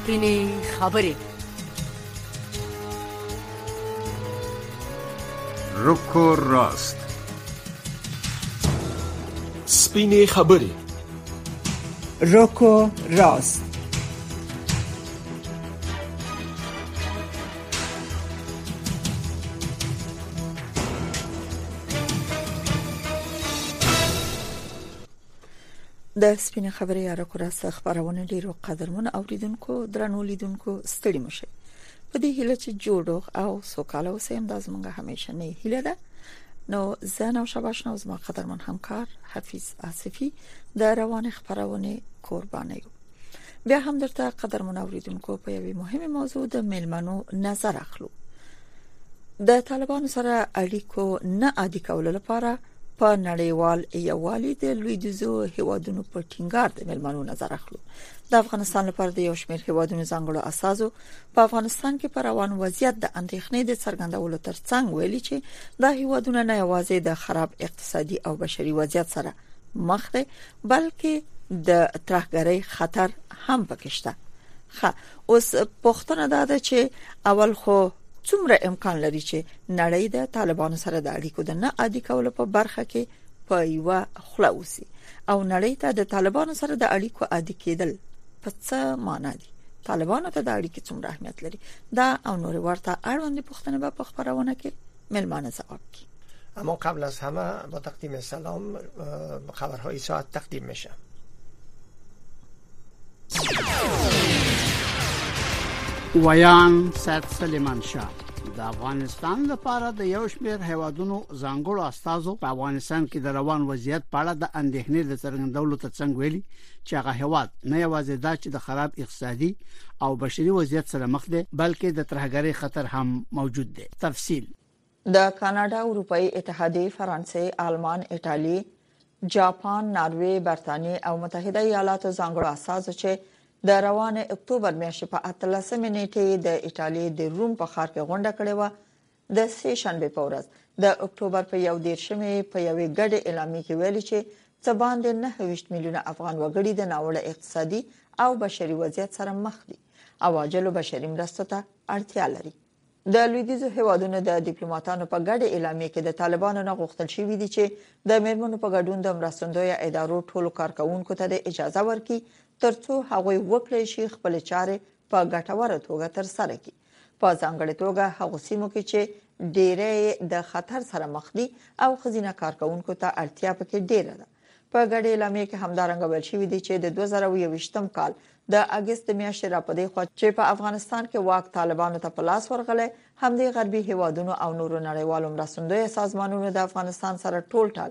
سپینې خبرې. رکو راست. سپینې خبرې. رکو راست. د سپینې خبرې یا رکو راست خبرونه ډیرو قدرمن اوریدونکو درنو لیدونکو ستړي مشه. په دې هیله چې جوړو او سوکاله اوسئ د زمونږه همیشه نه هیله ده. نو زه او شباش نو زما قدرمن همکار حفیظ آصفی د روان خبرونه قربانه یو. بیا هم درته قدرمن اوریدونکو په یوه مهمه موضوع د میلمنو نظر اخلو. د طالبانو سره اړیکو نه عادي کولو لپاره په نړیوال یووالي د لویدیځو هیوادونو په ټینګار د میلمنو نظر اخلو. د افغانستان لپاره د یو شمېر هیوادونو ځانګړو اساسو په افغانستان کې پر روان وضعیت د اندېښنې د څرګندولو ترڅنګ ویلي چې دا هیوادونه نه یوازې د خراب اقتصادي او بشري وضعیت سره مخ دي بلکې د ترهګرۍ خطر هم پکې شته. اوس پوښتنه ده چې اول خو څومره امکان لري چې نړۍ د طالبانو سره د اړیکو د نه عادي کولو په برخه کې په یو خلاصي او نړۍ ته د طالبانو سره د اړیکو عادي کېدل په څه معنی دي؟ طالبانو ته د اړیکې څومره اهمیت لري؟ دا او نور ورته اړوند پوښتنه به په خبرونه کې ملمانه جواب کی. اما قبل از همه با تقدیم سلام خبرهای ساعت تقدیم میشه. ویان سید سلیمان شاه د افغانستان لپاره د یو شمېر هیوادونو ځانګړو استازو په افغانستان کې د روان وضعیت په اړه د اندېښنې د څرګندولو ترڅنګ ویلي چې هغه هیواد نه یوازې دا چې د خراب اقتصادي او بشري وضعیت سره مخ دی بلکې د ترهګرۍ خطر هم موجود دی. تفصیل د کاناډا، اروپאי اتحادیه، فرانسې، آلمان، ایتالیا، جاپان، ناروې، برتانیې او متحده ایالاتو ځانګړو اساسو چې د روان اکتوبر میاشتې په 13 نیټې د ایتالیا د روم په ښار کې غونډه کړې و. د سه شنبه په ورځ د اکتوبر په 1 په یوې ګډه اعلامیه کې ویلي چې څه باندې 9 میلیونه افغان وګړي د ناوړه اقتصادي او بشري وضعیت سره مخ دي او عاجل بشري مرستو ته اړتیا لري. د لویدیځو هیوادونو د ډیپلوماټانو په ګډه اعلامیه کې د طالبانو نه غوښتل شوې دي چې د میرمنو په ګډون د مرستندوی ادارو ټولو کارکونکو ته د اجازه ورکړي ترڅو هغه وکړي شي خپل چارې په ګټوره توګه تر سره کړي. په ځانګړې توګه هغه سیمو کې چې ډېرې د خطر سره مخ دي او خزینه کارکونکو ته اړتیا پکې ډېره ده. په ګډه اعلامیه کې همدارنګه ویل شوی دی چې د 2021م کال د اگست میاشتې راپدې خو چې په افغانستان کې واک طالبانو ته په لاس ورغله همدې غربي هیوادونو او نورو نړیوالو مرستندوی سازمانونو د افغانستان سره ټول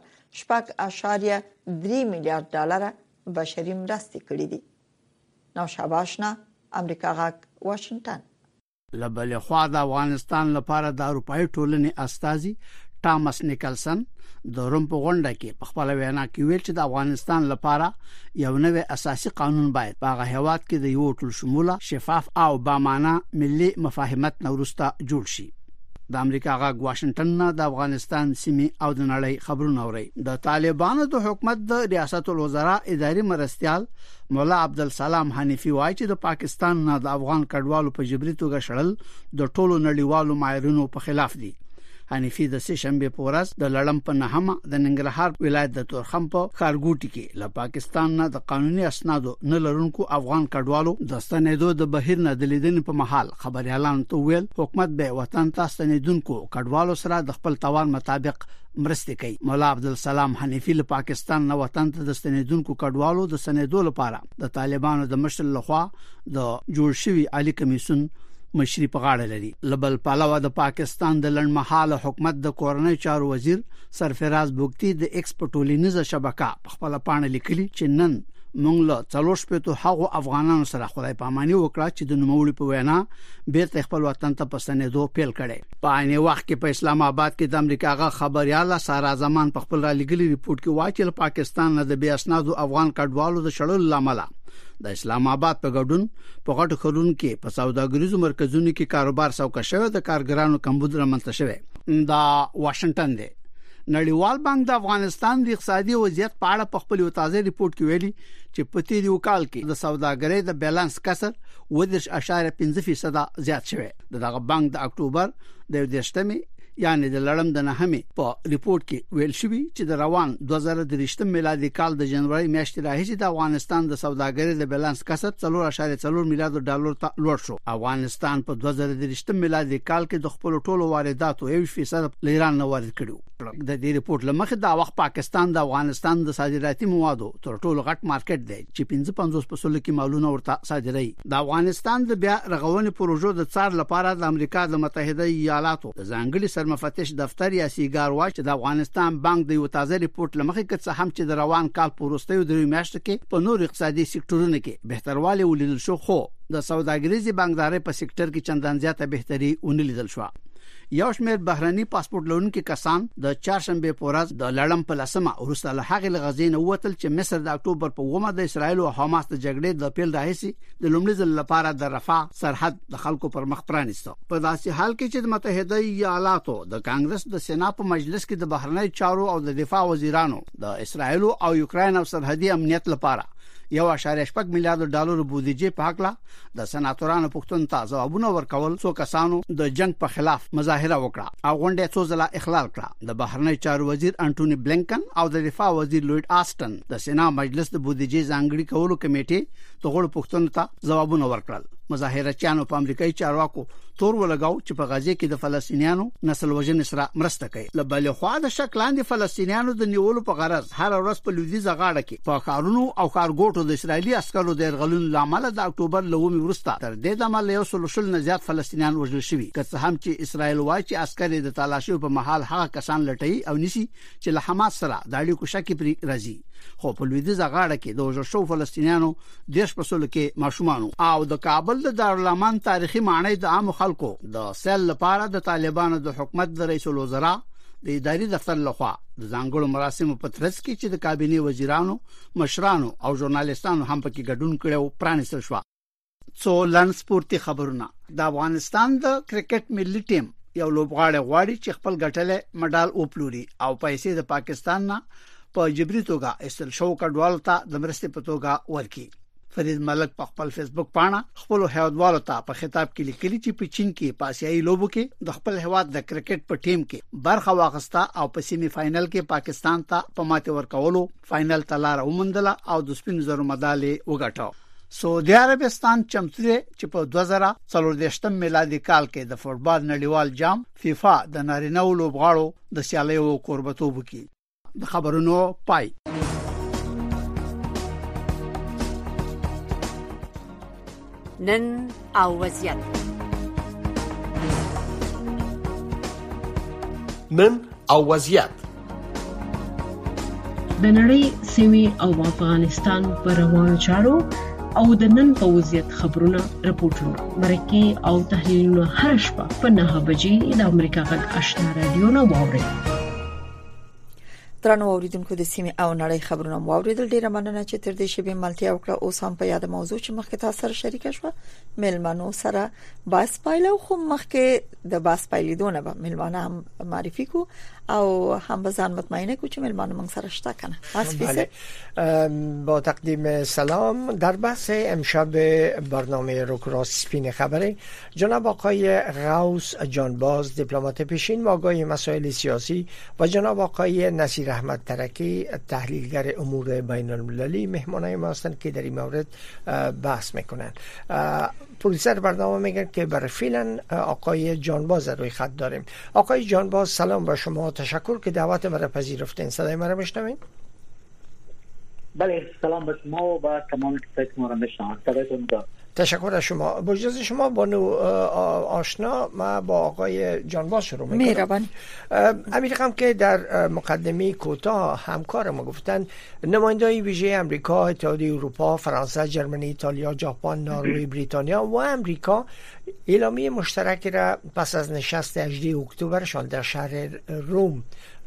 6.3 میلیارډ ډالر بشري مرستې کړې دي. نو شاباشنا امریکا غاک واشنگټن. لبل خوا د افغانستان لپاره د اروپאי ټولنې استازي ټامس نیکلسن د روم په غونډه کې په خپل وینا کې ویل چې د افغانستان لپاره یو نوې اساسي قانون باید په هغه هیواد کې د یو ټول شموله شفاف او بامانه ملي مفاهمت نورسته جوړ شي. د امریکا غاک واشنگټن نه د افغانستان سیمې او د نړۍ خبرونه اوري. د طالبانو د حکومت د ریاست الوزرا اداري مرستيال مولا عبدالسلام حنیفی وایي چې د پاکستان نه د افغان کډوالو په جبري توګه شړل د ټولو نړیوالو معیارونو په خلاف دي. حنیفی د سه شنبه په ورځ د لړم په نهمه د ننګرهار ولایت د تورخم په خارګوټي کې له پاکستان نه د قانوني اسنادو نه لرونکو افغان کډوالو د ستنېدو د بهیر نه د لیدنې په محل خبريالان ته ویل حکومت به وطن ته ستنېدونکو کډوالو سره د خپل توان مطابق مرستې کوي. مولا عبدالسلام حنیفی له پاکستان نه وطن ته د ستنېدونکو کډوالو د سنېدو لپاره د طالبانو د مشر لخوا د جوړ شوی عالی کمیسیون مشري په غاړه لري. لبل پالوا د پاکستان د لړمحاله حکومت د کورنۍ چارو وزیر سرفراز بوګتی د ایکسپورټولینز شبکه په خپل پاڼه لیکلي چې نن موږ له 300 هغو افغانانو سره خدای پاماني وکړه چې د نوموړي په وینا بیرته خپل وطن ته پسندېدو پیل کړي. په عین وخت کې په اسلام آباد کې د امریکا غا خبرياله سارا زمان په خپل را لګلي ریپورت کې وایي چې پاکستان نه د بیا اسنادو افغان کډوالو د شړلو لامل د اسلام آباد په ګډون په غټو خلونو کې په سوداګریزو مرکزونو کې کاروبار سوکه شوی د کارګرانو کمبود رامنځته شوی. دا واشنگټن دی. نړیوال بانک د افغانستان د اقتصادي وضعیت په اړه په خپل تازه ریپورت کې ویلي چې په تیری وکال کې د سوداګرۍ د بیلانس کسر 10.5% زیات شوی. دغه بانک د اکتوبر د 18 یعنی د لړم د نهمه په ریپورت کې ویل شوی چې د روان 2023 میلادي کال د جنوري میاشتې راهیسې د افغانستان د سوداګرۍ د بیلانس کسر 4.4 میلیارډ ډالر ته لوړ شو. افغانستان په 2023 میلادي کال کې د خپل ټولو وارداتو 1% ایران نه وارد کړو. د دې ریپورت لمخې دا وخت پاکستان د افغانستان د صادراتي موادو تر ټولو غټ مارکیټ دی چې 55% کې مالونه ورته صادري. د افغانستان د بیا رغونې پروژو د څار لپاره د امریکا د متحده ایالاتو د ځانګړي مفتش دفتر یا سیګار واچ د افغانستان بانک د یو تازه ریپورت لمخې کڅ هم چې د روان کال پروستیو د میاشت کې په نور اقتصادي سکتورونو کې بهتروالی ولیدل شو، خو د سوداګریزي بانکداري په سکتور کې چندان زیاته بهتري ونلیدل شو. یو شمېر بهرني پاسپورت لرونکي کسان د چهارشنبه په ورځ د لړم په لسمه ورسته له هغه لغزین وتل چې مصر د اکتوبر په 9 د اسرایل او حماس د جګړې د پیل راهیسي د لومړي ځل لپاره د رفاه سرحد د خلکو پر مخ پرانیسته. په داسې حال کې چې د متحده ایالاتو د کانګرس د سنا په مجلس کې د بهرنی چارو او د دفاع وزیرانو د اسرایل او یوکرين او سرحدي امنیت لپاره 1.8 میلیارډ ډالر بودیجه په حق لا د سناتورانو پښتون ته ځوابونه ورکول څو کسانو د جنگ په خلاف مظاهره وکړه او غونډه څو ځله اخلال کړه. د بهرنی چارو وزیر انټونی بلینکن او د دفاع وزیر لوید آسټن د سنا مجلس د بودیجه ځانګړي کولو کمیټې ته غوړ پښتون ته ځوابونه ورکړل. مظاهرچیانو په امریکایي چارواکو تور ولګاو چې په غزه کې د فلسطینیانو نسل وژنې سره مرسته کوي. لبل خو د شکلاندې فلسطینیانو د نیولو په غرض هر ورځ په لویدیزه غاړه کې په کارونو او کارګوټو د اسرایلی عسکرو د ارغلون لامل د اکتوبر لومي ورسته تر دې دمه له 100 نه زیات فلسطینیان وژل شوي. که څه هم چې اسرایل وايي چې عسکر د تلاشي په محل هغه کسان لټي او نسی چې له حماس سره د اړیکو شکی پرې راځي، خو په لویدیزه غاړه کې د وژل شو فلسطینیانو 10% کې ماشومان او د کابل د دارالمان تاریخي معنی د عام خلکو د سیل لپاره د طالبانو د حکومت د رئیس الوزرا د اداري دفتر لخوا د ځانګړو مراسمو په ترڅ کې چې د کابینه وزیرانو، مشرانو او ژورنالیستانو هم پکې ګډون کړو پرانیستل شو. څو لنسپورتي خبرونه. د افغانستان د کرکټ ملي ټیم یو لوبغاړی غواړي چې خپل ګټل مډال وپلوري او پیسې د پاکستان نه په جبري توګه استل شو کډوال ته د مرستې په توګه ورکړي. فرید ملک په خپل فیسبوک باندې خپل هیوادوالو ته په خطاب کې لیکلي چې په چین کې په آسیایي لوبو کې د خپل هیواد د کرکټ په ټیم کې برخه واخیسته او په سیمی فائنل کې پاکستان ته په ماته ورکولو فائنل ته لار ومندله او د سپین زرو مډال وګټو. سعودي عربستان چمتو دی چې په 2014 میلادي کال کې د فوټبال نړیوال جام فیفا د نارینه لوبغاړو د سیالیو قربتوب کوي. د خبرونو پای. نن او وضعیت. نن او وضعیت. د نړۍ سیمې او افغانستان پر روانو چارو او د نن په وضعیت خبرونه، راپورټونه، مرکې او تحلیلونه هر شپه په 9 بجې د امریکا غږ آشنا رادیو نه واورئ. درنو اوریدونکو د سیمې او نړۍ خبرونه واوریدل. ډیره مننه چې تر دې شبي ملتیا وکړه. اوس هم په یاد موضوع چې مخکې تاسو سره شریک شوه ملمنو سره باس پایلو، خو مخکې د باس پایلیدونه به ملمانه هم معرفي کو او هم بزن مطمئنه کو چې ملمانه من سره شته کنه. بله. با تقدیم سلام. در بحث امشب برنامه روکراست سپین خبری جناب آقای غوث جانباز دیپلمات پیشین و آگاه مسائل سیاسی و جناب آقای نصیر احمد ترکی تحلیلگر امور بین المللی مهمانای ما هستند که در این مورد بحث میکنن. پروڈیوسر برنامه میگن که برای فعلا آقای جانباز روی خط داریم. آقای جانباز سلام با شما، تشکر که دعوت مرا پذیرفتین. صدای مرا میشنوین؟ بله سلام به شما و با تمام کسایی که ما را میشنوند. صدایتون دارم. تشکر از شما. با اجازه شما بانو آشنا، ما با آقای جانباز شروع میکنم. مهربانی. امیرقم که در مقدمه کوتاه همکار ما گفتن نمایندگان ویژه امریکا، اتحادیه اروپا، فرانسه، ژرمنی، ایتالیا، ژاپن، نروژ، بریتانیا و امریکا اعلامیه مشترکی را پس از نشست 18 اکتبرشان در شهر روم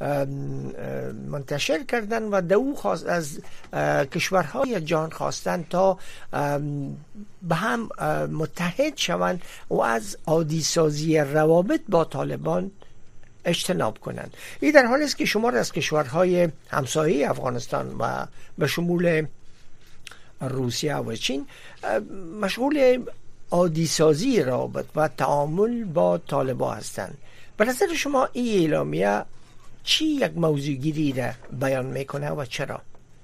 منتشر کردن و دو خواست از کشورهای جهان خواستند تا به هم متحد شوند و از عادی سازی روابط با طالبان اجتناب کنند. این در حالی است که شمار از کشورهای همسایه افغانستان و به شمول روسیه و چین مشغول عادی سازی رابط و تعامل با طالبان هستند. به نظر شما این اعلامیه چی یک موضوع گیری را بیان میکنه و چرا؟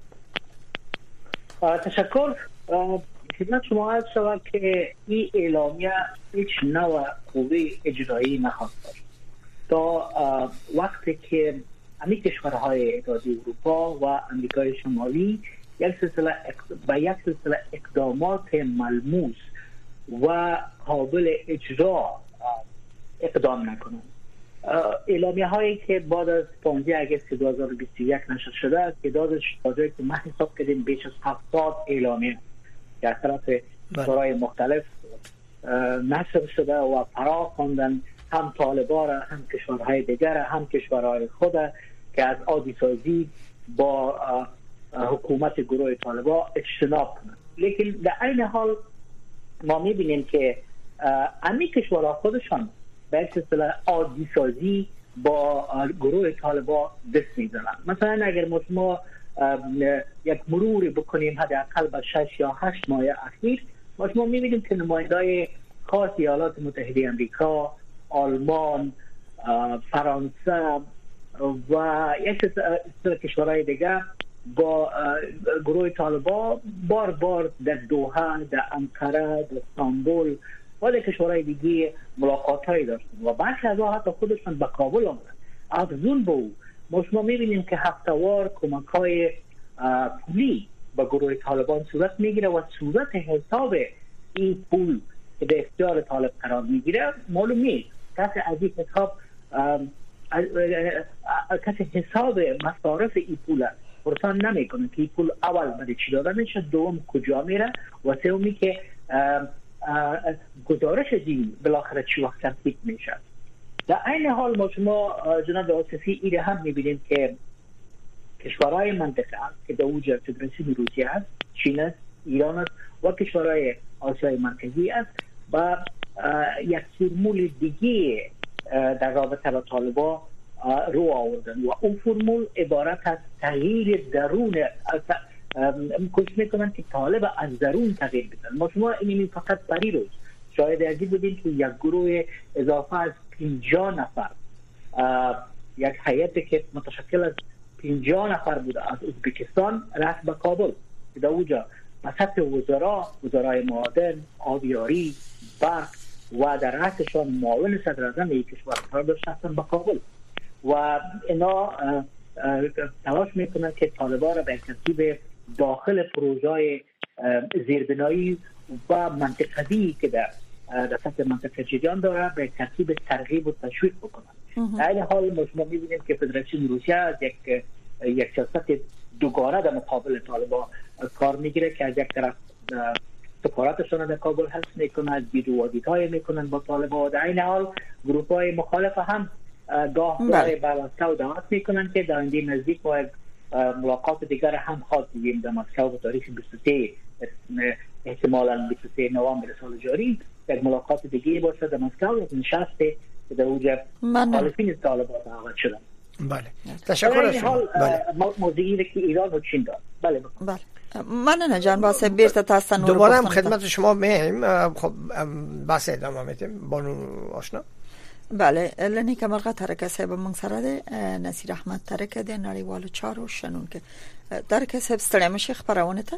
تشکر. خدمت شما عرض شود که این اعلامیه هیچ نوع قوه اجرایی نخواهد داشت تا وقتی که همین کشورهای اتحادیه اروپا و امریکای شمالی یک سلسله اقدامات ملموس و قابل اجرا اقدام نکنند. اعلامیه هایی که بعد از 15 اگست 2021 نشر شده است که دادش تازه که ما حساب کردیم بیش از 70 اعلامیه که از طرف کشورهای مختلف نشر شده و فرا خواندن، هم طالبان را، هم کشورهای دیگر، هم کشورهای خود که از عادی سازی با حکومت گروه طالبان اجتناب کنند. لیکن در این حال ما می‌بینیم که همین کشورها خودشان به یک سلسله عادی سازی با گروه طالبان دست می‌زنند. مثلا اگر ما یک مروری بکنیم حداقل به 6 یا 8 ماه اخیر، ما می‌بینیم که نماینده‌های خاص ایالات متحده آمریکا، آلمان، فرانسه و یک سری کشورهای دیگر با گروه طالبان بار بار در دوحه، در انقره، در استانبول و در کشورهای دیگه ملاقات‌هایی داشتن و برخی از آنها حتی خودشان به کابل آمدن. افزون به او ما می‌بینیم که هفته‌وار کمک‌های پولی به گروه طالبان صورت میگیره و صورت حساب این پول که به اختیار طالب قرار میگیره معلوم نیست. کسی از این حساب مصارف این پول پرسان نمیکنه که این پول اول برای چی داده میشه، دوم کجا میره و سومی که گزارش دین بالاخره چی وقت تنظیم میشه. در این حال ما شما جناب آصفی ایره هم میبینیم که کشورهای منطقه که در اوج فدراسیون روسیه است، چین است، ایران است و کشورهای آسیای مرکزی است و یک فرمول دیگه در رابطه با طالبان رو آوردن و اون فرمول عبارت از تغییر درون کوشش میکنن که طالب از درون تغییر بدن. ما شما اینمی فقط پری روز شاید ازی بودیم که یک گروه اضافه از 50 نفر، یک هیئتی که متشکل از 50 نفر بوده از ازبکستان رفت به کابل که در اونجا به سطح وزرای معادن، آبیاری، برق و در رأسشان معاون صدر اعظم یک کشور قرار داشتن به کابل و اینا تلاش میکنن که طالبان را به ترتیب داخل پروژه‌های زیربنایی و منطقه‌ای که در سطح منطقه جریان داره به ترتیب ترغیب و تشویق بکنن. در این حال ما می‌بینیم که فدراسیون روسیه از یک سیاست دوگانه در مقابل طالبان کار میگیره که از یک طرف سفارتشون در کابل حفظ میکنن، ویدیوهای میکنن با طالبان. در این حال گروه‌های مخالف هم گاه برای بالاستا و دعوت میکنن که در آینده نزدیک با ملاقات دیگر هم خواهد دیدیم در مسکو به تاریخ 23 احتمالاً 23 نوامبر سال جاری یک ملاقات دیگه باشه در مسکو، یک نشست که در اوج مخالفین طالبان دعوت شدن. بله تشکر از شما. موضوعی که ایران و چین داد. بله من جان واسه بیرته تاسو نور دوباره هم خدمت شما میایم. خب بحث ادامه میدیم بانو آشنا. بله لنی کمالغه ترکه صاحب موږ سره ده نصیر احمد ترکه د نړیوالو چارو شنونکو ترکه صاحب ستړی مشه خبرونه ته.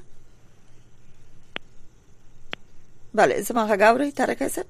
بله زما غاوري ترکه صاحب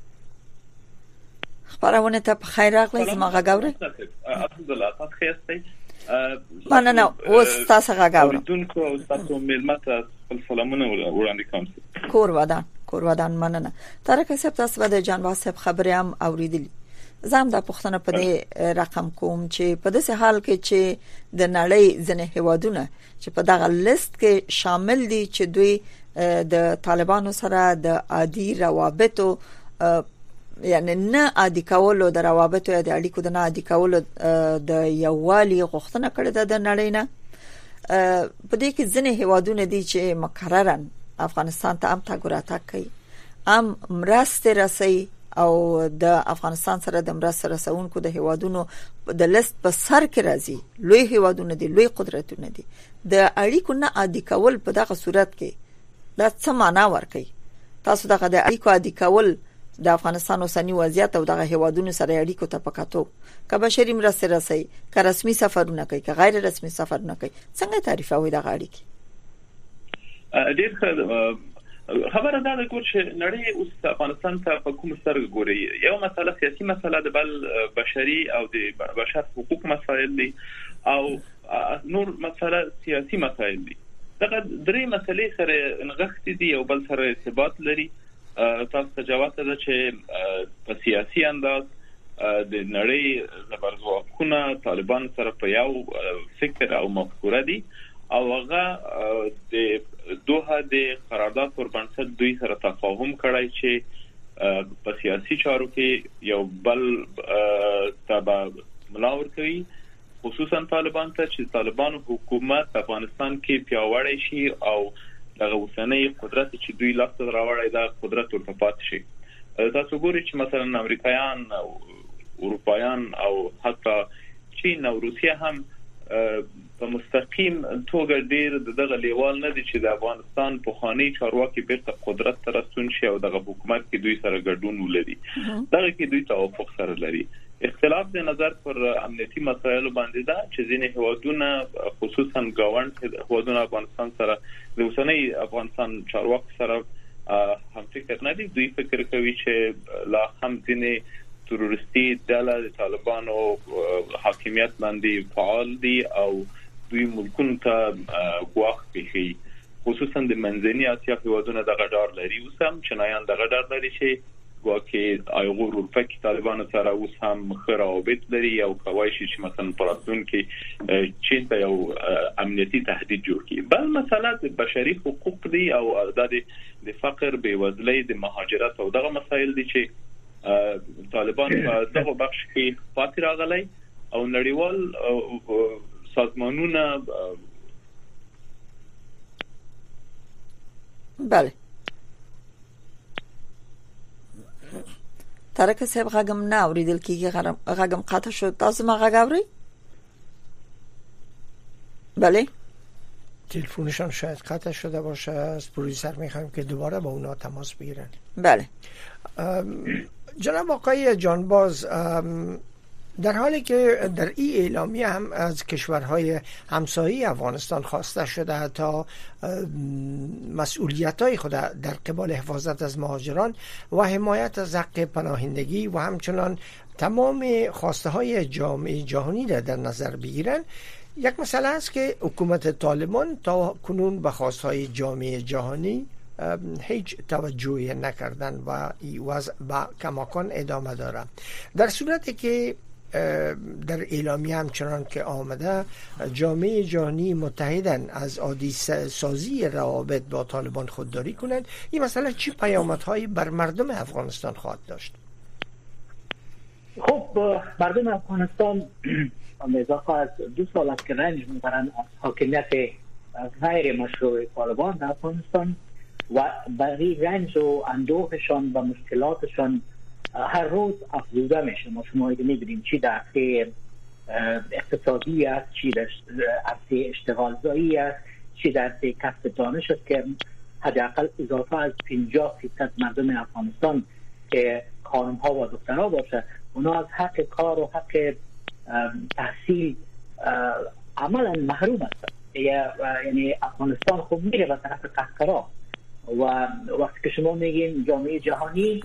خبرونه ته په خیر راغلی. زما غاوري عبدالله تاسو خیرستئ. مننه اوس تاسو غاوري دونکو او تاسو ملمت خپل سلامونه وړاندې کوم. کور ودان مننه. ترکه صاحب تاسو د جانوا صاحب خبرې هم اوریدلې. زم د پښتنه په دې رقم کوم چې په داسې حال کې چې د نړۍ ځنې هوادونه چې په دغه لیست کې شامل دي چې دوی د طالبانو سره د عادي روابطو یعنی نه عادي کولو د روابطو یا د اړیکو د نه عادي کولو د یووالي غوښتنه کړې ده د نړۍ نه. په دې کې ځنې هوادونه دي چې مکررن افغانستان ته هم تګ راتګ کوي، هم مرستې رسي او د افغانستان سره د مرسته رسونکو د هیوادونو د لیست په سر کې راځي، لوی هیوادونه دي، لوی قدرتونه دي، د اړیکو نه عادي کول په دغه صورت کې دا څه معنا ورکوي؟ تاسو دغه د اړیکو عادي کول د افغانستان اوسنی وضعیت او دغه هیوادونو سره اړیکو ته پکاتو که بشري مرسته رسي، که رسمي سفرونه کوي، که غیر رسمي سفرونه کوي، څنګه تعریفوي دغه اړیکې؟ ډېر خبره ده چې نړۍ اوس افغانستان ته په کوم سترګه ګوري. یو مسله سیاسي مسله ده، بل بشري او د بشر حقوق مسایل دي، او نور مسله سیاسي مسایل دي. دغه درې مسلې سره نغښتې دي او بل سره ارتباط لري. تاسو ته جواب ده چې په سیاسي انداز د نړۍ زبرځواکونه طالبان سره په یو فکر او مفکوره دي، او هغه د دوه د قرارداد پر بنسټ دوی سره تفاهم کړی چې په سیاسي چارو کې یو بل تبع ملاور کوي، خصوصا طالبان ته چې طالبان حکومت افغانستان کې پیاوړی شي او دغه اوسنۍ قدرت چې دوی لاسته راوړی دا قدرت ورته پاتې شي. تاسو ګورئ چې مثلا امریکایان او اروپایان او حتی چین او روسیه هم په مستقیم توګه ډیر دغه لیوال نه دي چې د افغانستان په خاني چارواکي بیرته قدرت ته رسون شي او دغه حکومت کې دوی سره ګډون ولري. دغه کې دوی توافق سره لري. اختلاف د نظر پر امنیتي مسایلو باندې ده چې ځینې هیوادونه خصوصا گاوند هیوادونه افغانستان سره د اوسنۍ افغانستان چارواکو سره هم فکر نه دي. دوی فکر کوي چې لا هم ځینې تروریستي ډله د طالبانو حاکمیت باندې فعال دي او دوی ملکونو ته ګواښ کوي. خصوصا د منځنۍ اسیا هیوادونه دغه ډار لري. اوس هم چینایان دغه ډار لري چې ګواکې ایغور اروپا کې طالبان سره اوس هم خرابت لري او کوي چې مثلا پراتون کې چین ته یو امنیتي تهدید جوړ کړي. بل مسله د بشري حقوق دي او د فقر، بیوزلۍ، د مهاجرت او دغه مسایل دي چې طالبان په دغه بخش کې پاتې راغلي او نړیوال سازمانونه بله ترک صاحب غږم نه اوریدل کیږي، غږم قطع شد. تاسو ما غږ اورئ؟ بله تلفنشان شاید قطع شده باشه. از پروژیسر میخوایم که دوباره با اونا تماس بگیرن. بله جناب آقای جانباز، در حالی که در این اعلامیه هم از کشورهای همسایه افغانستان خواسته شده تا مسئولیت‌های خود در قبال حفاظت از مهاجران و حمایت از حق پناهندگی و همچنان تمام خواسته‌های جامعه جهانی را در نظر بگیرند، یک مسئله است که حکومت طالبان تا کنون به خواستهای جامعه جهانی هیچ توجهی نکردن و این وضع با کماکان ادامه داره. در صورتی که در اعلامیه همچنان که آمده جامعه جهانی متحدن از عادی سازی روابط با طالبان خودداری کنند، این مسئله چه پیامدهایی بر مردم افغانستان خواهد داشت؟ خب مردم افغانستان اضافه از 2 سال است که رنج میبرند از حاکمیت غیر مشروع طالبان در افغانستان و برای رنج و اندوهشان و مشکلاتشان هر روز افزوده میشه. ما شما میبینیم چی در عرصه اقتصادی است، چی در عرصه اشتغال زایی است، چی در عرصه کسب دانش است که حداقل اضافه از 50% مردم افغانستان که خانم‌ها و دخترها باشه اونا از حق کار و حق تحصیل عملا محروم هستند. یعنی افغانستان خوب میره به طرف قهقرا و وقتی که شما میگین جامعه جهانی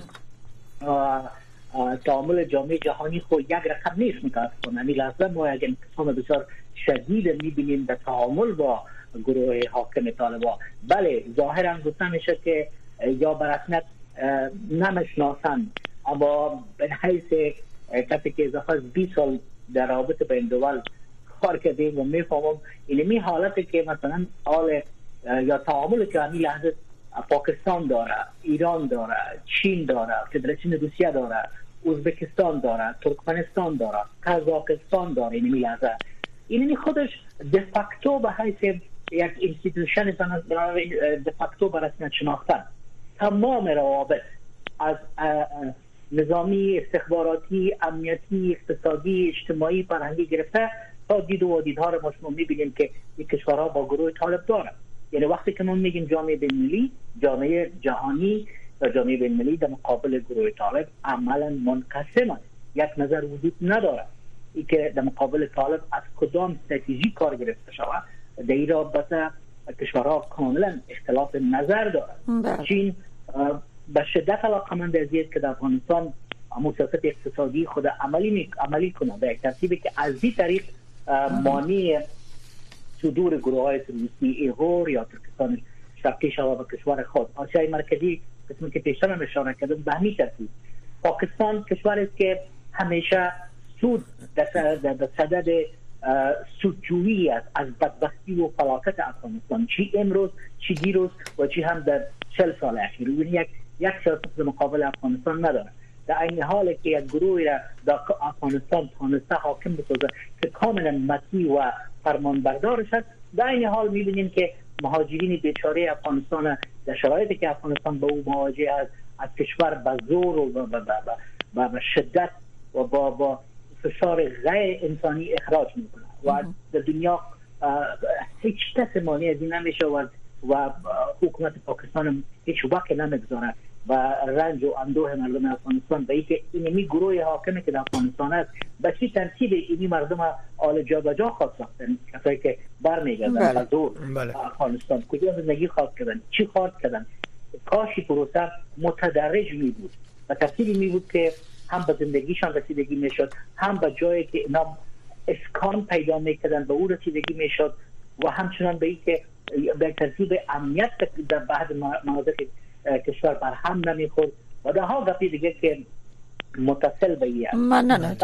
تعامل جامعه جهانی خود یک رقم نیست متاسفانه. همین لحظه ما یک انقسام بسیار شدید میبینیم در تعامل با گروه حاکم طالبان. بله ظاهرا گفته میشه که یا به رسمیت نمیشناسند، اما به حیث کسی که اضافه از 20 سال در رابطه با این دول کار کردیم و میفهمم اینمی حالتی که مثلا حال یا تعامل که همین لحظه پاکستان داره، ایران داره، چین داره، فدراسیون روسیه داره، ازبکستان داره، ترکمنستان داره، قزاقستان داره، اینمی لحظه اینمی خودش دفاکتو به حیث یک اینستیتوشن دفاکتو به رسمیت شناختن تمام روابط از نظامی، استخباراتی، امنیتی، اقتصادی، اجتماعی، فرهنگی گرفته تا دید و دیدها رو ما می‌بینیم که این کشورها با گروه طالب دارن. یعنی وقتی که ما میگیم جامعه بین‌المللی، جامعه جهانی و جامعه بین‌المللی در مقابل گروه طالب عملاً منقسم است. یک نظر وجود نداره ای که در مقابل طالب از کدام استراتژی کار گرفته شود. در این رابطه کشورها کاملا اختلاف نظر دارند. چین به شدت علاقه‌مند است که در افغانستان همون سیاست اقتصادی خود عملی کنه به ترتیبی که از این طریق مانع صدور گروه‌های تروریستی ایغور یا ترکستان شرقی شود به کشور خود. آسیای مرکزی قسمی که پیشتر هم اشاره کردم به همین ترتیب. پاکستان کشوری است که همیشه سود در صدد سودجویی از بدبختی و فلاکت افغانستان، چی امروز چی دیروز و چی هم در 40 سال اخیر. یک سیاست مقابل افغانستان نداره. در این حال که یک گروهی را در افغانستان تانسته حاکم بسازه که کاملا مطیع و فرمانبردار شد، در این حال می‌بینیم که مهاجرین بیچاره افغانستان در شرایطی که افغانستان به او مواجه است از کشور به زور و به شدت و با فشار غیر انسانی اخراج میکنه و در دنیا هیچ کس مانع از این نمیشه و حکومت پاکستان هیچ وقت نمیگذاره و رنج و اندوه مردم افغانستان به اینکه اینمی گروه حاکمی که در افغانستان است به چی ترتیب اینی مردم آل جا به جا خواست رفتن، کسایی که برمیگردن از دور افغانستان کجا زندگی خواست کردن، چی خواست کردن. کاشی پروسه متدرج می بود و ترتیبی می بود که هم به زندگیشان رسیدگی میشد، هم به جایی که اینا اسکان پیدا میکردن به او رسیدگی میشد و همچنان به این که به ترتیب امنیت در بعض مناطق کشور بر هم نمیخورد و ده ها گپی دیگه که متصل به این مننه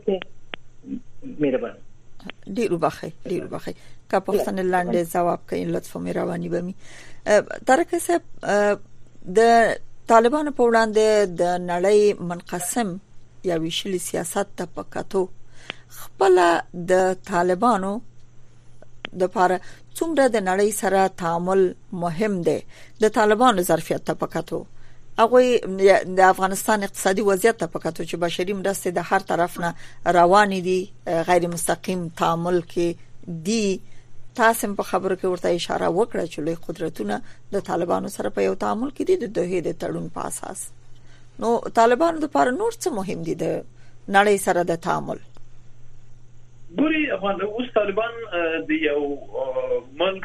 میره دیرو بخیر که پختن لنده جواب که این لطفا میروانی بمی در کسب د طالبانو په وړاندې د نړۍ منقسم یا ویشلي سیاست ته پکاتو خپل د طالبانو د لپاره څومره د نړۍ سره تعامل مهم دی د طالبانو ظرفیت ته پکاتو هغه د افغانستان اقتصادي وضعیت ته پکاتو چې بشري مرستې د هر طرف نه روان دي غیر مستقیم تعامل کې دي. تاسو په خبرو کې ورته اشاره وکړه چې لوی قدرتونه د طالبانو سره په یو تعامل کې دي د دوه د تړون په اساس. نو طالبانو لپاره نور څه مهم دي د نړۍ سره د تعامل؟ ګوري افغان اوس طالبان د یو ملک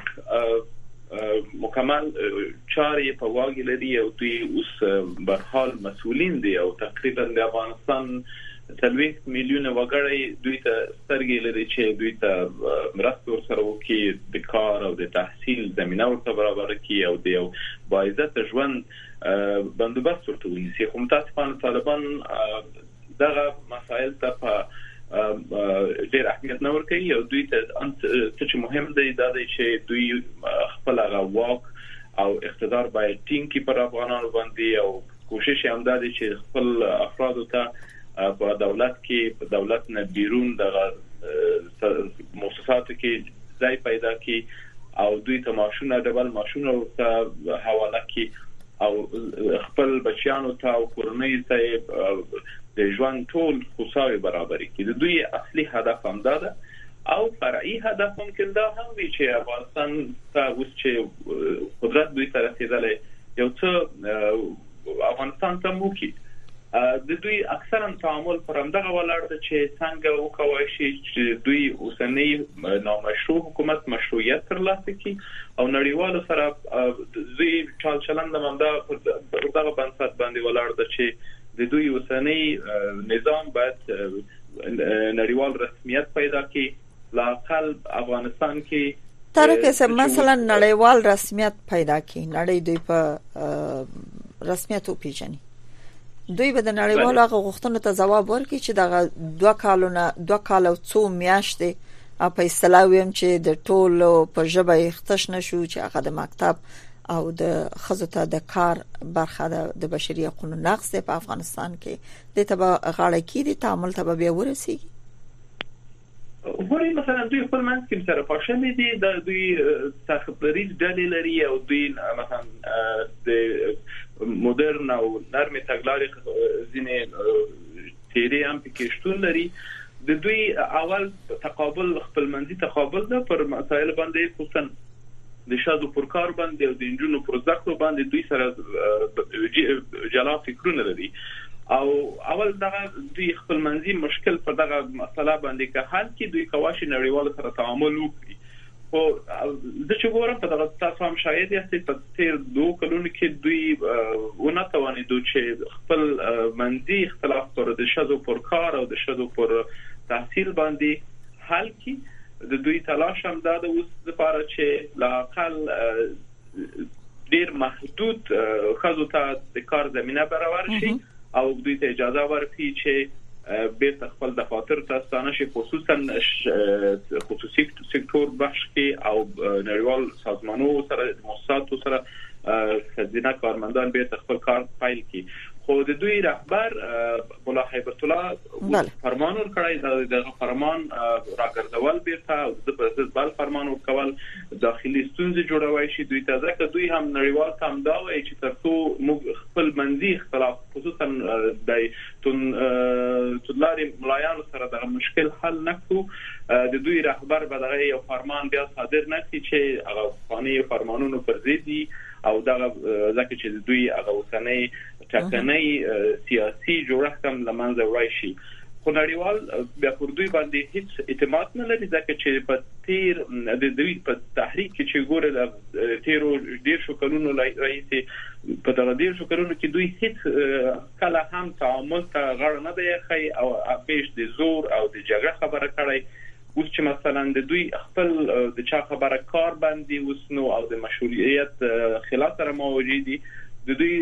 مکمل چارې په واګې لري او دوی اوس به حال مسؤلین دي او تقریبا د افغانستان 30 میلیون وګړي دوی ته سترګې لري چې دوی ته مرسته ورسره وکړي د کار او د تحصیل زمينه ورته برابر کړي او د یو باعزت ژوند بندوبست ورته ونیسي. خو متاسفانه طالبان دغه مسایل ته په ډېر اهمیت نه ورکوي او دوی ته څه مهم دی دا دی چې دوی خپل واک او اقتدار باید ټینګ کړي پر افغانانو باندې او کوشش هم دا دی چې خپل افراد ته په دولت کې په دولت نه بیرون دغه مؤسساتو کې ځای پیدا کړي او دوی ته معاشونه ډبل معاشونه ته حواله کړي او خپل بچیانو ته او کورنۍ ته د ژوند ټول خصوصي برابرۍ کې د دوی اصلي هدف هم ده او فرعي هدف ممکن دا هم وي چې افغانستان ته اوس چې قدرت دوی ته رسیدلی یو څه افغانستان ته موکي د دوی اکثرا تعامل پر همدغه ولاړ ده چې څنګه وکوي چې دوی اوسنی نامشروع حکومت مشروعیت ترلاسه کړي او نړیوالو سره دوی چلند منده پر دغه بنسټ باندې ولاړ ده چې د دوی اوسنی نظام باید نړیوال رسمیت پیدا کړي لاقل افغانستان کې ترکه سم مثلا نړیوال رسمیت پیدا کړي نړۍ دوی په رسمیت او پیژني دوی به د نړیوالو هغه غوښتنو ته ځواب ورکړي چې دغه 2 کال او څو میاشتې په اصطلاح ویم چې د ټولو په ژبه اختش نشو چې هغه د مکتب او د خزوته د کار برخه د بشري حقوقو نقض په افغانستان کې د تبع غاړه کې د تعامل ته به ورسیږي. ګوري مثلا دوی خپل منځ کې سره پښه دي د دوی تخبري ډلې لري او دوی مثلا د مدرن او نرمه تګلارې ځینې تیری هم پکې شتون لري. د دوی اول تقابل خپل منځي تقابل ده پر مسایل باندې، خصوصا د شادو پر کار باندې او د انجونو پر ذکر باندې دوی سره جلا فکرونه لري او اول دغه دوی خپل منځي مشکل پر دغه مسله باندې که حل کې دوی کواشي نړیوال سره تعامل وکړي. او د چګورم په دغه تاسو هم شاید یې په تیر 2 کلونو کې دوی ونه توانیدو چې خپل منځي اختلاف پر د شادو پر کار او د شادو پر تحصیل باندې حل کې د دوی تلاش هم دا د اوس لپاره چې لا اقل ډیر محدود خزو ته د کار زمينه برابر شي او دوی ته اجازه ورکړي چې به خپل دفاتر ته ستانه شي، خصوصا خصوصي سکتور بخش کې او نړیوال سازمانونو سره مؤسساتو سره خزینه کارمندان به خپل کار پیل کړي. خو د دوی رهبر مولا هیبت الله فرمان ورکړی، د فرمان راګرځول بیرته او د پرسس بل فرمان ورکول داخلي ستونزې جوړوي شي. دوی ته ځکه دوی هم نړیوال تام دا وایي چې ترڅو موږ خپل منځي اختلاف خصوصا د تلاري ملایانو سره د مشکل حل نکړو، د دوی رهبر به دغه یو فرمان بیا صادر نکړي چې هغه قانوني فرمانونو پر ضد دي او دغه ځکه چې دوی هغه وسنۍ ټاکنۍ سیاسي جوړښت هم لمنځه وړي شي. خو نړیوال بیا پر دوی باندې هیڅ اعتماد نه لري، ځکه چې په تیر د دوی په تحریک کې چې ګوره تیرو ډیر شو کلونو راځي په دغه ډیر شو کلونو کې دوی هیڅ کله هم تعامل ته غاړه نه دی خي او اپیش د زور او د جګړه خبره کړي. اوس چې مثلا د دوی خپل د چا خبره کار باندې وسنو او د مشروعیت خلاف سره موجود دي، د دوی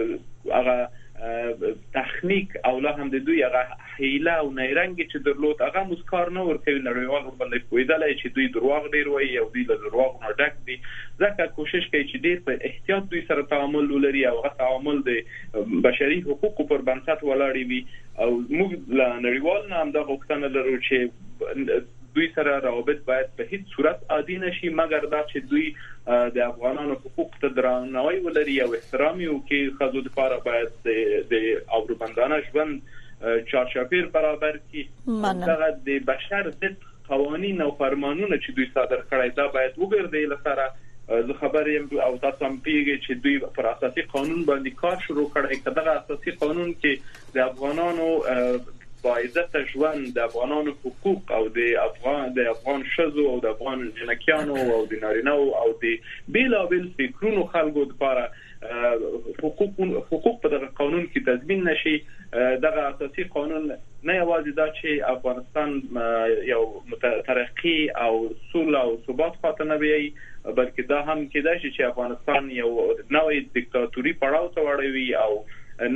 هغه تخنیک او لا هم د دوی هغه حیله او نیرنګ چې درلود هغه مسکار نه ورکوي نړیوال باندې کویدل چې دوی دروغ ډیر وایي او دوی له دروغ نه ډک دي، ځکه کوشش کوي چې ډیر په احتیاط دوی سره تعامل ولري او هغه تعامل د بشري حقوقو پر بنسټ ولاړ وي. او موږ له نړیوال نه هم دا غوښتنه لرو چې دوی سره روابط باید په هیڅ صورت عادي نشي، مګر دا چې دوی د افغانانو حقوق ته درناوی ولري او احترام یې وکړي. خزو لپاره باید د اوربندانه ژوند چارچاپیر برابر کړي. دا د بشر ضد قوانین او فرمانونه چې دوی صادر کړي دا باید وګرځي. لپاره زه خبر یم او تاسو هم پیږئ چې دوی پر اساسي قانون باندې کار شروع کړی. کله اساسي قانون کې د افغانانو باعزت ژوند، د افغانانو حقوق او د افغان شذو او د افغان جنکیانو او د نارینه او د بیلابل فکرونو خلکو لپاره حقوق په دغه قانون کې تضمین نشي. دغه اساسي قانون نه یوازې دا چې افغانستان یو ترقی او صلح او ثبات خاطر نه وي، بلکې دا هم کېدای شي چې افغانستان یو نوې دیکتاتوري پړاو ته وړوي او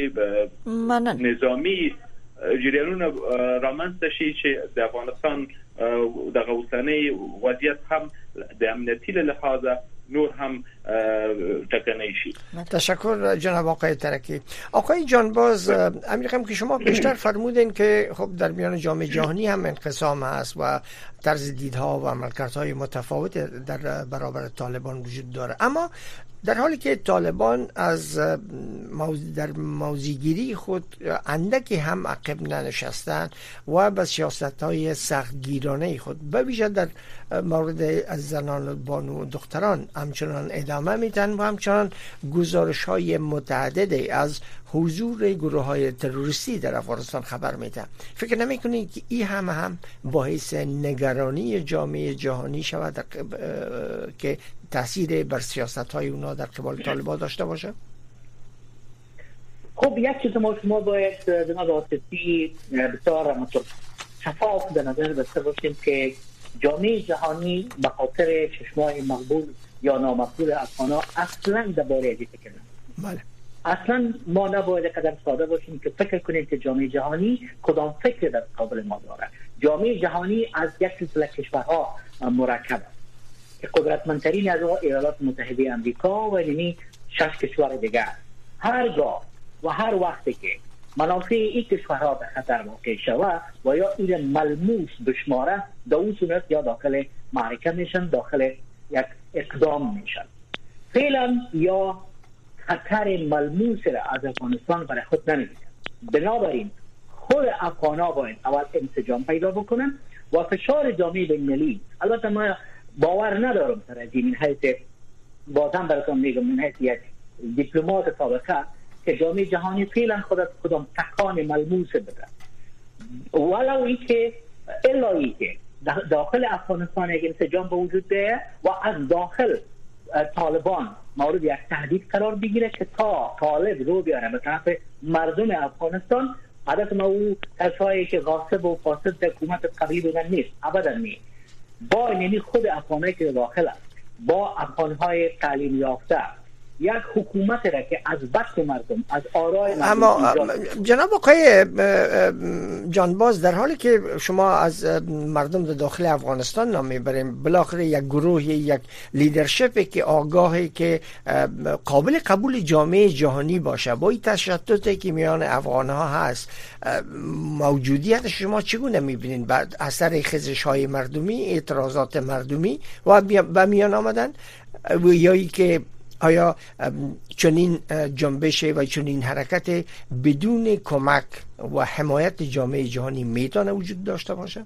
نوې نظامی جریانونه رامنځته شي چې د افغانستان د غوښتنې وضعیت هم د امنیتي لحاظه نور هم تکنی شي. تشکر جناب آقای ترکی. آقای جانباز، امیرخم که شما بیشتر فرمودین که خب در میان جامعه جهانی هم انقسام هست و طرز دیدها و عملکردهای متفاوت در برابر طالبان وجود داره، اما در حالی که طالبان از در موضع‌گیری خود اندکی هم عقب ننشستن و به سیاست‌های سختگیرانه خود به ویژه در مورد از زنان بانو دختران همچنان ادامه میدن و همچنان گزارش‌های متعددی از حضور گروه‌های تروریستی در افغانستان خبر میدن. فکر نمی‌کنید که این هم باعث نگرانی جامعه جهانی شود که تاثیر بر سیاست‌های اونا در قبال طالبان داشته باشه؟ خب یک چیز ما باید جناب آصفی بسیار شفاف به نظر داشته باشیم که جامعه جهانی به خاطر چشمای مقبول یا نامقبول افغانا اصلا درباره این فکر نکنه. اصلا ما نباید قدم ساده باشیم که فکر کنیم که جامعه جهانی کدام فکر در قابل ما داره. جامعه جهانی از یک سلسله کشورها مرکب است که قدرتمندترین از ایالات متحده آمریکا و یعنی 6 کشور دیگر. هرگاه و هر وقتی که منافع این کشورها به خطر واقع شود و یا این ملموس بشماره در اون صورت یا داخل معرکه میشن، داخل یک اقدام میشن. فعلا یا خطر ملموس را از افغانستان برای خود نمیدید. بنابراین خود افغان‌ها باید اول انسجام پیدا بکنن و فشار جامعه بین‌المللی. البته ما باور ندارم سر از این حیث، بازم براتون میگم من حیث یک دیپلمات سابقه که جامعه جهانی فعلا خودم تکان ملموس بده، ولو ای که الهی که داخل افغانستان یک انسجام به وجود بیاید و از داخل طالبان مورد یک تهدید قرار بگیره که تا طالب رو بیاره به طرف مردم افغانستان. هدف ما او کسایی که غاصب و فاسد در حکومت قبلی بودن نیست، ابدا نیست. با اینمی خود افغانایی که داخل است، با افغانهای تعلیم یافته، یک حکومت را که از بخت مردم، از آرای مردم. اما جناب آقای جانباز، در حالی که شما از مردم در داخل افغانستان نام میبریم، بالاخره یک گروه، یک لیدرشپی که آگاهی که قابل قبول جامعه جهانی باشه، با این تشتتی که میان افغانها هست، موجودیت شما چگونه میبینید بعد اثر خزش های مردمی، اعتراضات مردمی و میان آمدن، یا ای که آیا چنین جنبش و چنین حرکت بدون کمک و حمایت جامعه جهانی میتونه وجود داشته باشه؟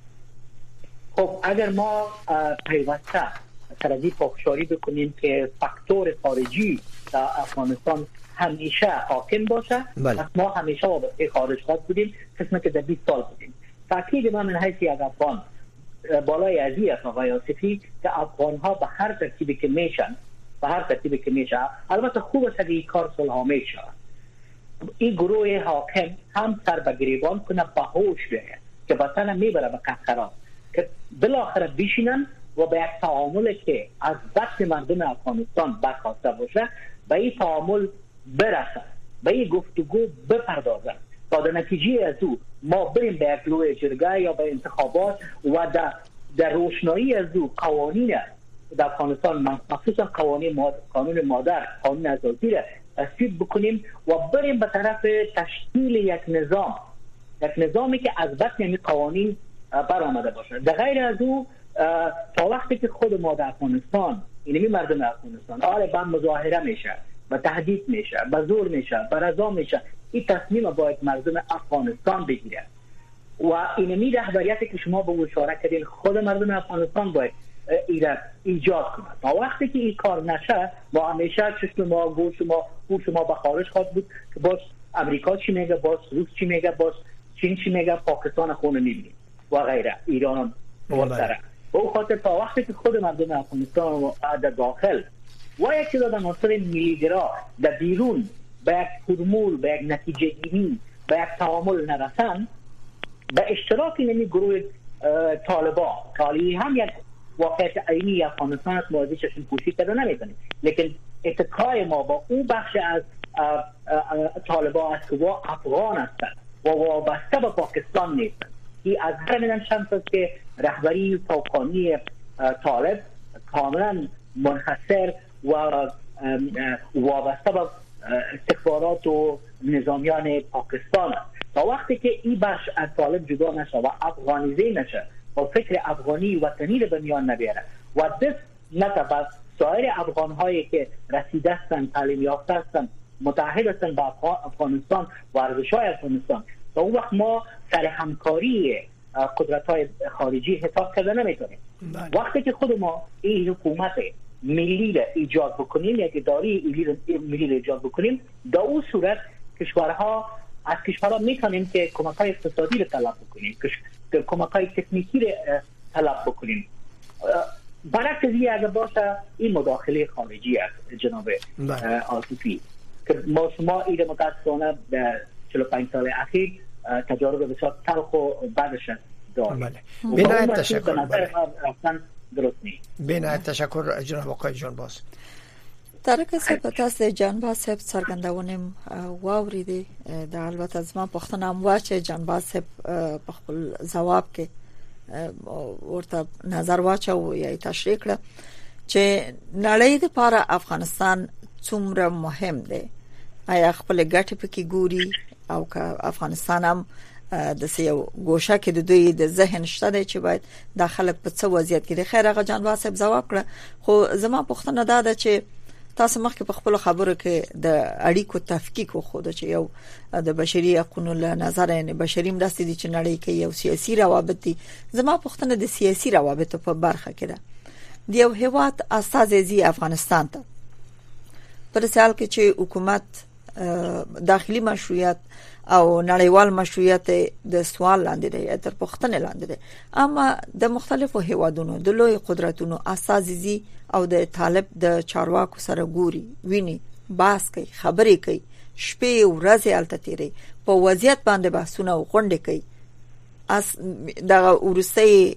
خب اگر ما پیوسته ترازی پافشاری بکنیم که فاکتور خارجی در افغانستان همیشه حاکم باشه، بله. ما همیشه وابسته خارج خواهد بودیم، قسمت که در 20 سال بودیم. تاکید من حیث یک افغان بالای ازی است آقای آصفی که افغان ها به هر ترتیبی که میشن، البته خوب است که این کار صلح‌آمیز شود. این گروه حاکم هم سر به گریبان کنه، به هوش بیاید که وطن میبره به قهقرا، که بالاخره بشینن و به یک تعامل که از بخت مردم افغانستان برخواسته باشه، به این تعامل برسن، به این گفتگو بپردازن تا در نتیجه از او ما بریم به یک لوح جرگه یا به انتخابات و در روشنایی از او قوانین در افغانستان، مخصوصا قانون مادر، قانون اساسی را تصویب بکنیم و بریم به طرف تشکیل یک نظامی که از بطن این قوانین برآمده باشه. در غیر از او تا وقتی که خود ما در افغانستان، اینمی مردم افغانستان با مظاهره میشه، با تهدید میشه، با زور میشه، با رضا میشه، این تصمیم باید مردم افغانستان بگیره و اینمی رهبریتی که شما به اشاره کردین خود مردم افغانستان باید ایجاد کنند. تا وقتی که این کار نشه، ما همیشه چشم ما، گوش ما به خارج خواهد بود که باز امریکا چی میگه، باز روس چی میگه، باز چین چی میگه، پاکستان خونه میبینیم و غیره، ایران و غیره. به اون خاطر تا وقتی که خود مردم افغانستان در داخل و یک تعداد عناصر ملی‌گرا در بیرون به یک فرمول، به یک نتیجه گیری، به یک تعامل نرسن، به اشتراک این گروه طالبان هم یک واقعیت عینی افغانستان است، موازی چشم پوشی کرده نمیتونیم، لیکن اتکای ما با اون بخش از طالبان است که افغان هستند و وابسته به پاکستان نیستند. این از همین شانس است که رهبری توقانی طالب کاملا منحصر و وابسته به استخبارات و نظامیان پاکستان است. تا وقتی که این بخش از طالب جدا نشه و افغانیزه نشه و فکر افغانی وطنی رو به میان نبیاره و دست نتبه سایر افغانهایی که رسیده هستند، تعلیم یافته هستند، متحد هستند با افغانستان و ارزش‌های افغانستان، تا اون وقت ما سر همکاری قدرت‌های خارجی حساب کرده نمیتونیم. وقتی که خود ما این حکومت ملی را ایجاد بکنیم، یک اداره ملی را ایجاد بکنیم، در اون صورت از کشورها میتونیم که کمک‌های اقتصادی را طلب بکنیم، کمک‌های تکنیکی را طلب بکنیم. برعکس این اگر باشه این مداخله خارجی است جناب آصفی که ما شما این متاسفانه در 45 سال اخیر تجارب بسیار تلخ و بدش داریم. بنایت تشکر. بنایت تشکر جناب آقای جانباز. در کسب پتاس جانباز صاحب څرګندونم واوریدي د البته از ما پښتنه واچ جانباز صاحب په خپل جواب کې ورته نظر واچو یا تشریح کړ چې نړۍ لپاره افغانستان څومره مهم دی. آیا خپل ګټې پکې ګوري او که افغانستان هم د سیو ګوشه کې د دوی د ذهن شته چې باید د خلک په څه وضعیت کې د خیر هغه جانوا صاحب جواب کړ. خو زما پوښتنه ده چې تاسو مخکې په خپل خبرو کې د اړیکو تفکیک وخت چې یو د بشري حقوقو له نظر نه بشري مرستې دي چې نړۍ کې یو سیاسي روابط دي. زما پوښتنه د سیاسي روابط په برخه کې ده. د یو هیواد اساسي افغانستان ته پر سال کې چې حکومت داخلي مشروعیت او نړیوال مشروعیت د سوال لاندې دی تر پوښتنه لاندې دی، اما د مختلفو هیوادونو د لوی قدرتونو اساسي او د طالب د چارواکو سره ګوري ویني باس کوي خبرې کوي شپې او ورځې الته تیری په وضعیت باندې بحثونه او غونډې کوي. د ورسې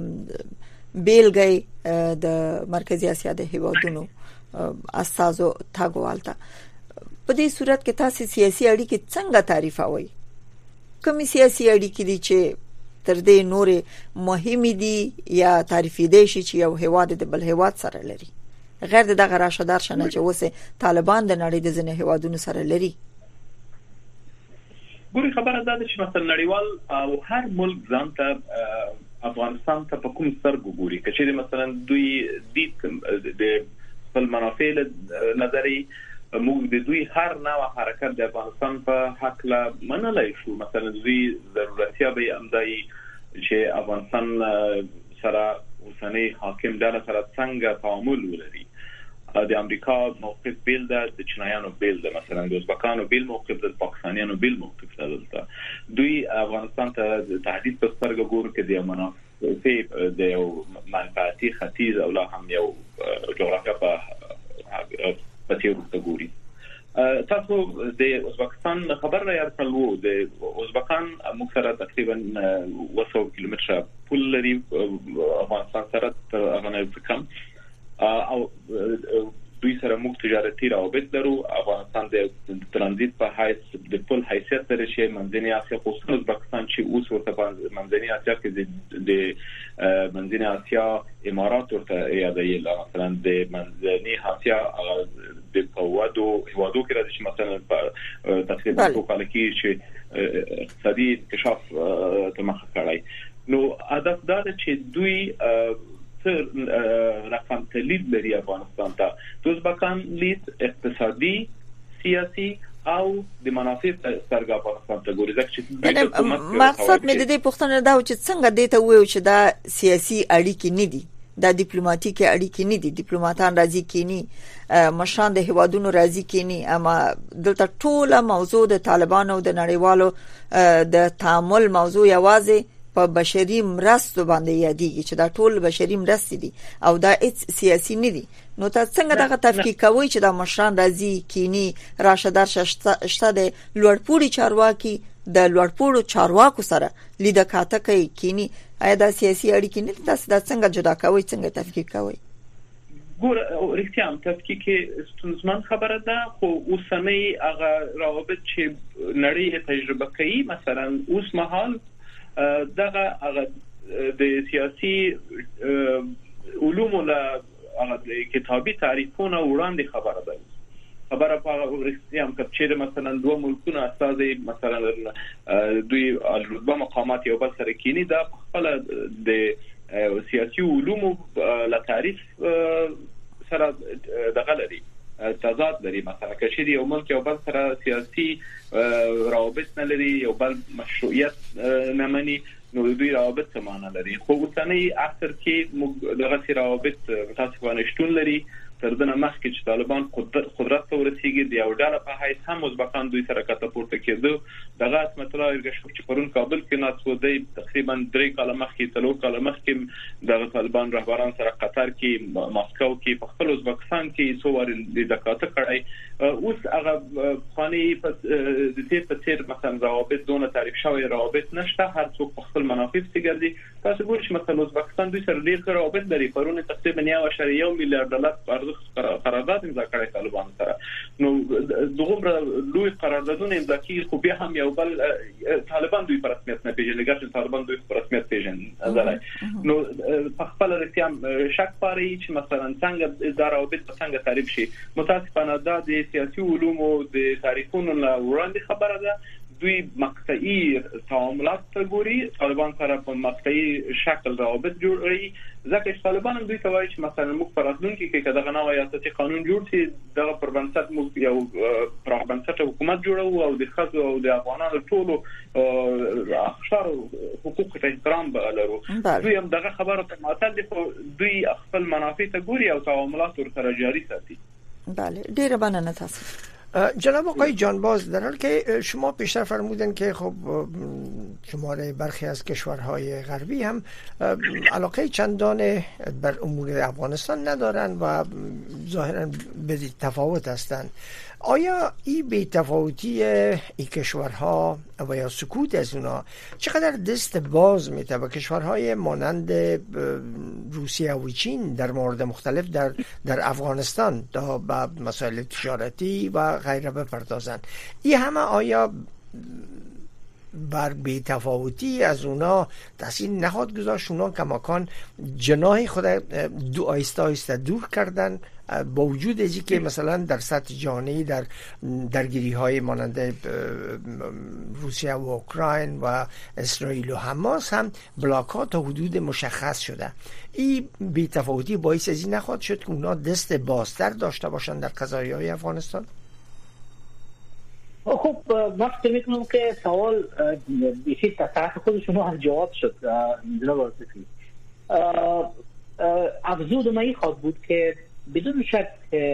بیلګي د مرکزی اسیا د هیوادونو اساسو تاګوالتا. په دې صورت کې تاسو سیاسي اړیکې څنګه تعریفوي؟ کوم سیاسي اړیکې دي چې تر دې نورې مهمې دي یا تعریفې دي چې یو هیواد د بل هیواد سره لري غیر دغه راشدار شنه چې اوسه طالبان د نړۍ د ځینې هیوادونو سره لري؟ ګوري خبره ده چې مثلا نړیوال او هر ملک ځانته افغانستان ته په کوم سترګو ګوري. کچې مثلا دوی د خپل منافع له نظری موږ د دوی هر نوع حرکت د افغانستان په حق لا منلای شو. مثلا دوی ضرورتیا به امدای چې افغانستان سره اوسنۍ حاکم ډله سره څنګه تعامل ولري. د امریکا موقف بیل ده، د چینایانو بیل ده، مثلا د ازبکانو بیل موقف ده، د پاکستانیانو بیل موقف ده. دوی افغانستان ته تهدید په سترګه ګوري کې د منافع د یو منفعتي ختیځ او لا هم یو جغرافیا په تیر ورته ګوري. تاسو د ازبکستان خبر را یاد کړو. د ازبکان موږ سره تقریبا 200 کیلومتره پل لري افغانستان سره تر هغه کم او دوی سره موږ تجارتي روابط لرو. افغانستان د ترانزیت په حیث د پل حیثیت لري چې منځنۍ اسیا خصوصا ازبکستان چې اوس ورته منځنۍ اسیا کې د منځنۍ اسیا امارات ورته یادایي. مثلا د منځنۍ اسیا د هیوادو کې راځي چې مثلا تقریبا په کال کې چې اقتصادي انکشاف ته مخه کړای. نو هدف دا ده چې دوی رقم تلید لري افغانستان ته. د ازبکان لید اقتصادي سیاسي او د منافع سترګې افغانستان ته ګوري. ځکه چې مقصد مې د دې پوښتنه دا و چې څنګه دې ته وایو چې دا سیاسي اړیکې نه دي، دا ډیپلوماټیک اړیکې نه دي. ډیپلوماټان راځي کینی مشران د هیوادونو راځي کینی، اما دلته ټوله موضوع د طالبانو او د نړیوالو د تعامل موضوع یوازې په بشري مرستو باندې یادېږي چې دا ټول بشري مرستې دي او دا هیڅ سیاسي نه دي. نو تاسو څنګه دغه تفکیک کوئ چې دا مشران راځي کینی راشدار شته د لوړپوړي چارواکي د لوړپوړو چارواکو سره لیده کاته کوي کینی؟ آیا دا سیاسي اړیکې نه؟ تاسو دا څنګه جدا کوئ، څنګه تفکیک کوئ؟ ګور رښتیا هم تفکیک ستونزمن خبره ده، خو اوسنۍ هغه روابط چې نړۍ تجربه کوي مثلا اوس مهال دغه د سیاسي علومو له کتابي تعریفونه وړاندې خبره ده. خبره په رښتیا هم چې مثلا دوه ملکونه اساسي مثلا دوی الرتبه مقامات یو بل سره کینی دا خپل د سیاسي علومو له تعریف سره دغه لري تضاد لري. مثلا چې یو ملک یو بل سره سیاسي روابط نه لري، یو بل مشروعیت نه مني، نو دوی روابط څه معنی لري. خو اوسنۍ عصر کې دغه روابط متاسفانه شتون لري. تر دې مخکې چې طالبان قدرت ته ورسیږي د یو ډله په حیث هم ازبکان دوی سره کته پورته کېدو. دغه اسمت الله ارګشوک چې پرون کابل کې ناسو دی تقریبا 3 کال مخکې 3 کال مخکې د طالبان رهبران سره قطر کې ماسکو کې په خپل ازبکستان کې څو ور د دکاته کړای. اوس هغه خاني په دې په څیر مثلا روابط دونه تعریف شوی روابط نشته، هر څوک په خپل منافع څرګندي. تاسو ګورئ چې مثلا ازبکستان دوی سره ډیر روابط لري. پرون تقریبا 1.1 میلیارډ ډالر قرارداد امضا کړی طالبان سره. نو دغه لوی قراردادونه امضا کیږي، خو بیا هم یو بل طالبان دوی په رسمیت نه پیژني، ګرځي طالبان دوی په رسمیت پیژني. نو په خپل رسمیت شک پاري چې مثلا څنګه دا روابط څنګه تعریف شي. متاسفانه دا د سیاسي علومو د تعریفونو لا وړاندې خبره ده. دوی مقطعي تعاملات ته ګوري، طالبان سره په مقطعي شکل روابط جوړوي. ځکه چې طالبان هم دوی ته وایي چې مثلا موږ پر راتلونکي کې دغه نوی اساسي قانون جوړ شي، دغه پر بنسټ موږ یو پر بنسټ حکومت جوړو او د خاصو او د افغانانو ټولو اخشار حقوق ته احترام لرو. دوی هم دغه خبره ته معتاد دي، دوی خپل منافع ته ګوري او تعاملات ورسره جاری ساتي. بله، ډیره مننه تاسو. جناب آقای جانباز، در حالی که شما پیشتر فرمودن که خب شماره برخی از کشورهای غربی هم علاقه چندان بر امور افغانستان ندارن و ظاهرا به تفاوت هستند، آیا این بی‌تفاوتی این کشورها و یا سکوت از اونا چقدر دست باز میده به کشورهای مانند روسیه و چین در مورد مختلف در افغانستان تا به مسائل تجارتی و غیره بپردازند؟ این همه آیا بر بی‌تفاوتی از اونا تاثیر نخواهد گذاشت؟ اونا کماکان جناح خود دو آیسته آیسته دور کردن با وجود از که مثلا در سطح جهانی در درگیری های مانند روسیه و اوکراین و اسرائیل و حماس هم بلاک ها تا حدود مشخص شده. این بی‌تفاوتی باعث از این نخواهد شد که اونا دست بازتر داشته باشن در قضایای های افغانستان؟ خب من فکر میکنم که سوال بیشتر تا طرف خود شما هم جواب شد جناب آصفی. افزود ما این خواهد بود که بدون شک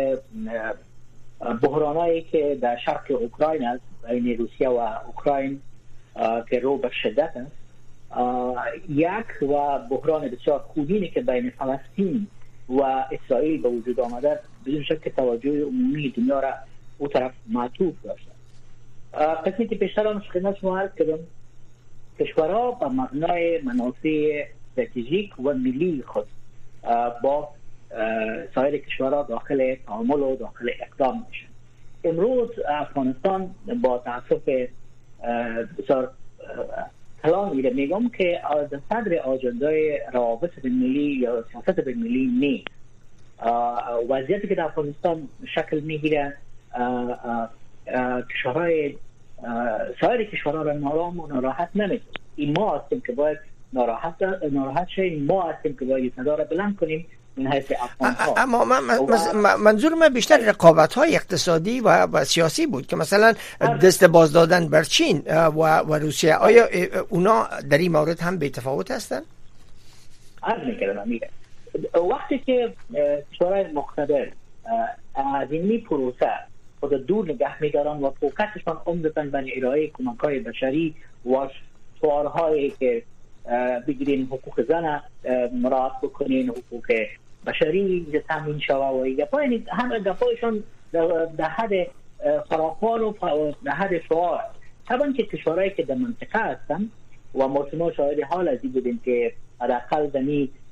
بحرانایی که در شرق اوکراین است بین روسیه و اوکراین که رو به شدت است، یک و بحران بسیار خونینی که بین فلسطین و اسرائیل به وجود آمده، بدون شک توجه عمومی دنیا را او طرف معطوف داشته. قسمی که پیشتر آن خدمت شما عرض کردم، کشورها به مبنای منافع استراتژیک و ملی خود با سایر کشورها داخل تعامل و داخل اقدام میشن. امروز افغانستان با تاسف بسیار کلان میره میگم که صدر آجندای روابط بین‌المللی یا سیاست بین‌المللی نیست. وضعیتی که در افغانستان شکل میگیره کشورهای سایر کشورها را نارام و ناراحت نمیکنه. این ما هستیم که باید ناراحت شیم، ما هستیم که باید صدا را بلند کنیم. اما منظور من بیشتر رقابت‌های اقتصادی و سیاسی بود که مثلا دست باز دادن بر چین و روسیه، آیا اونا در این مورد هم بی‌تفاوت هستن؟ عرض می‌کردم وقتی که کشورهای مقتدر از این پروسه خود دور نگه می‌دارن و فوکسشان عمدتاً بر ارائه کمک‌های بشری و شعارهایی که بگیرین حقوق زن مراعات بکنین، حقوق بشری تامین شود و گپای همه گپایشون در حد فراخوان و در حد شعار. طبعا که کشورهایی که در منطقه هستن و ما شاهد حال از این بودیم که حداقل در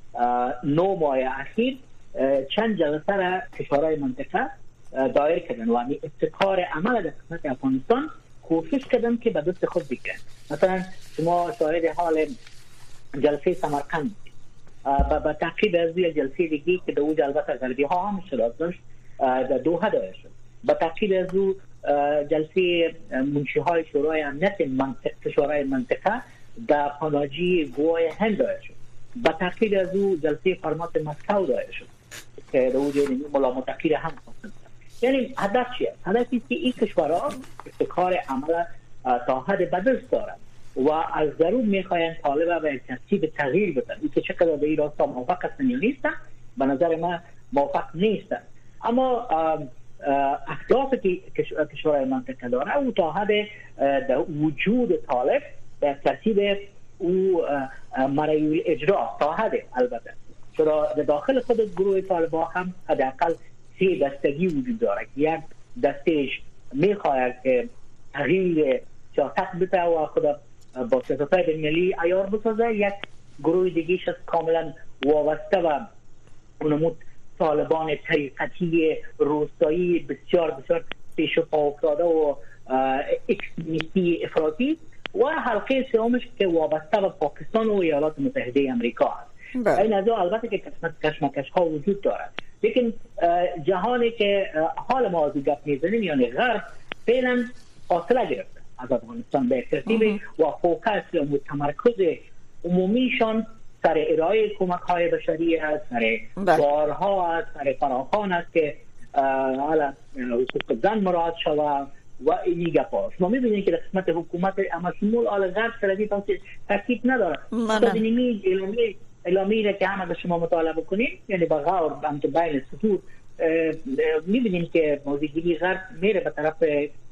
9 ماه اخیر چند جلسه را کشورهای منطقه دایر کردن و ابتکار عمل در قسمت افغانستان کوشش کردن که به دست خود بگیرن. مثلا شما شاهد حال جلسه سمرقند با تعقیب از جلسه دیگه که دوج البته غربی ها هم شرکت داشت در دوحه دایر شد. با تعقیب از جلسه منشی های شورای امنیت کشورهای منطقه در پناهجویی گوای هند دایر شد. با تعقیب از جلسه فرمات مسکو دایر شد که دوج ملا متقیر هم هستند. یعنی هدف چیه؟ هدفی که این کشورها ابتکار عمل تا حد بدست دارند و از ضرور میخواین طالبه و ترتیب تغییر بدن. این که چقدر به این راستا موفق هستن یا نیستن، به نظر من موفق نیستن. اما اهدافی که کشورهای منطقه داره او تا حد وجود طالب در ترتیب او مرایل اجرا تا حد البته. چرا داخل خود گروه طالبا هم حداقل 3 دستگی وجود داره. یک دستش میخواهد که تغییر سیاست بده و خود با سیاست‌های بین‌المللی عیار بسازه. یک گروه دیگه‌اش کاملا وابسته و اونمود طالبان طریقتی روستایی بسیار بسیار پیش پا افتاده و اکستریمیستی افراطی و حلقه سومش که وابسته به پاکستان و ایالات متحده آمریکا است. این از البته که کشمکش ها وجود دارد، لیکن جهانی که حال ما از گپ میزنیم یعنی غرب فعلا فاصله گرفته از افغانستان به ترتیب و فوکس یا متمرکز عمومیشان سر ارائه کمک های بشری است، سر بارها است، سر فراخوان است که حالا حقوق زن مراعات شود و این گپاست. ما می‌بینیم که در قسمت حکومت امشمول آل غرب سرگی تاکید نداره. این اعلامیه که همه شما مطالعه بکنید، یعنی با غور هم تو بین سطور می‌بینیم که موضوعی غرب میره به طرف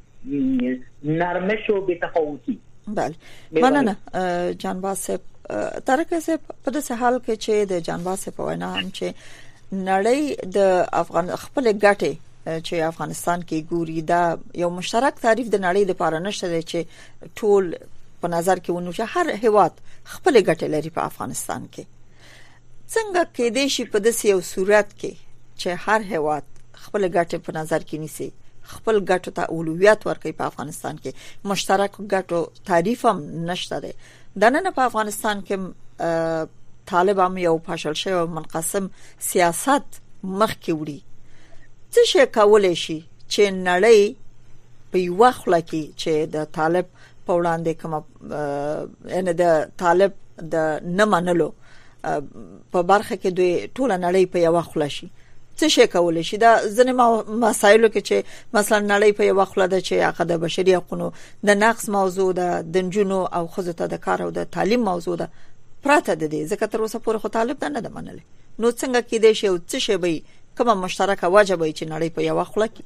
نرمش و بی‌تفاوتی. بله مننه جانباز صاحب. ترک صاحب په داسې حال کې چې د جانباز صاحب په وینا هم چې نړۍ د افغان خپل ګټې چې افغانستان کې ګوري دا یو مشترک تعریف د نړۍ لپاره نشته دی چې ټول په نظر کې ونیول هر هیواد خپل ګټې لري په افغانستان کې. څنګه کې د شي په داسې یو صورت کې چې هر هیواد خپل ګټې په نظر کې نیسي، خپل ګټو ته اولویت ورکړي په افغانستان کې مشترک ګټو تعریف هم نشته دی. د نن په افغانستان کې طالبان یو پاشل شوی منقسم سیاست مخ کې وړي. څه شي کولای شي چې نړۍ په یو خله کې چې د طالب په وړاندې کوم ان د طالب د نه منلو په برخه کې دوی ټول نړۍ په یو خله شي؟ څه شي کولای شي دا ځنې مسایلو کې چې مثلا نړۍ په یو خله ده چې هغه د بشري حقوقو د نقص موضوع ده، د جنونو او خزو ته د کار او د تعلیم موضوع ده پراته ده دي، ځکه تر اوسه پورې خو طالب دا نه ده منلې. نو څنګه کې دی شي او څه شي به کومه مشترکه واجب وي چې نړۍ په یو خله کې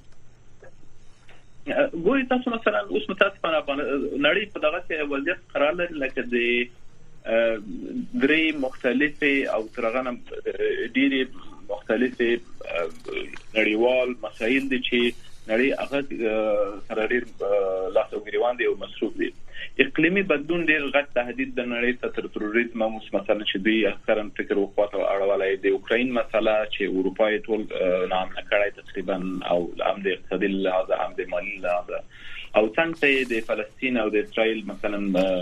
ګوري؟ تاسو مثلا اوس متاسفانه نړۍ په دغه کې وضعیت قرار لري لکه د درې مختلفه او ترغنه ډېری مختلفه نړیوال مسایل دي چې نړۍ هغه سره ډېر لاسو ګریوان دي او مصروف دي. اقلیمی بدلون ډېر غټ تهدید د نړۍ ته تر تروریزم او مثلا چې دوی اکثرا فکر وخواته اړولای د اوکراین مسله چې اروپا یې ټول نام نکړای تقریبا او هم د اقتصادي لحاظ هم د مالی لحاظ او څنګه د فلسطین او د اسرائیل مثلا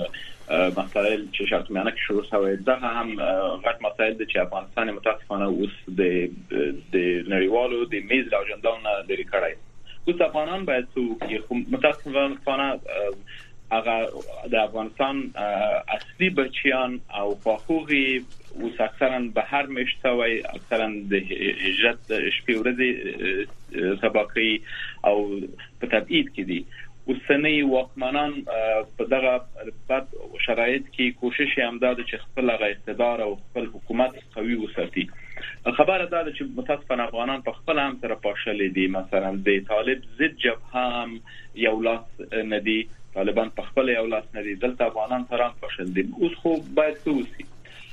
مسائل چې شرطمانه کې شروع شوی دا هم غټ مسائل دي چې افغانستان متاسفانه اوس د نړیوالو د میز لا اجنداونه لري کړای. اوس افغانان باید څو متاسفانه هغه د افغانستان اصلي بچیان او حقوقي اوس اکثرا بهر مشتوي، اکثرا د هجرت شپې ورځې سباقي او په تبعید کې دي. اوسنۍ واکمنان په دغه بد شرایط کې کوشش هم دا چې خپل اقتدار او خپل حکومت قوي وساتي. خبره دا چې متاسفانه افغانان په خپل هم سره پاشل دي. مثلا د طالب ضد جبهه هم یو لاس ندي، طالبان په خپل یو لاس ندي، دلته افغانان سره هم پاشل دي. اوس خو باید توسي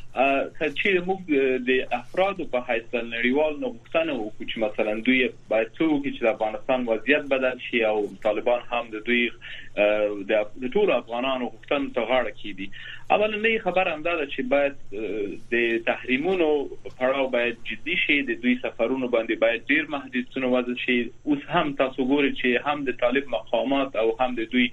چې موږ د افراد په حیث نړیوال نوښتنه وکړو چې مثلا دوی باید څوک چې د افغانستان وضعیت بدل شي او طالبان هم د دوی د ټول افغانانو غوښتنو ته غاړه کیدي. اولنې خبره هم ده چې باید د تحریمونو پړاو باید جدي شي، د دوی سفرونو باندې باید ډیر محدودیتونه وضع شي. اوس هم تاسو ګورئ چې هم د طالب مقامات او هم د دوی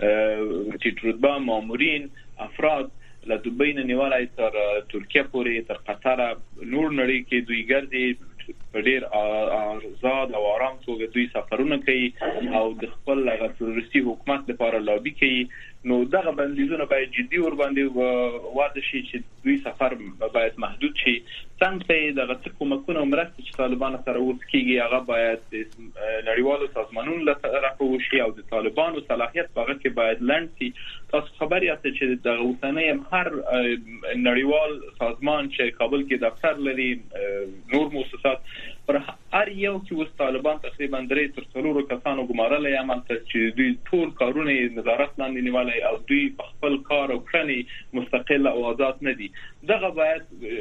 چې رتبه مامورین افراد له دوبۍ نه نیولای تر ترکیه پورې تر قطر نور نړۍ کې دوی ګرځي په ډیر آزاد او آرام توګه دوی سفرونه کوي او د خپل تروریستي حکومت لپاره لابي کوي. نو دغه بندیزونه باید جدي ور باندې واضح شي چې دوی سفر باید محدود شي. څنګه دغه کومکونه مرسته چې طالبان سره وکړي هغه باید نړیوالو سازمانونو له طرفه وشي او د طالبانو صلاحیت هغه کې باید لنډي. تاسو خبري یاست چې د اوسنۍ هر نړیوال سازمان چې کابل کې دفتر لري نور مؤسسات پر هر یو کې وس طالبان تقریبا 3 تر 4 کسانو ګمارلې عمل ته چې دوی ټول کارونه نظارت لاندې نیولای او دوی خپل کار او کړنی مستقل او آزاد نه دي. دغه باید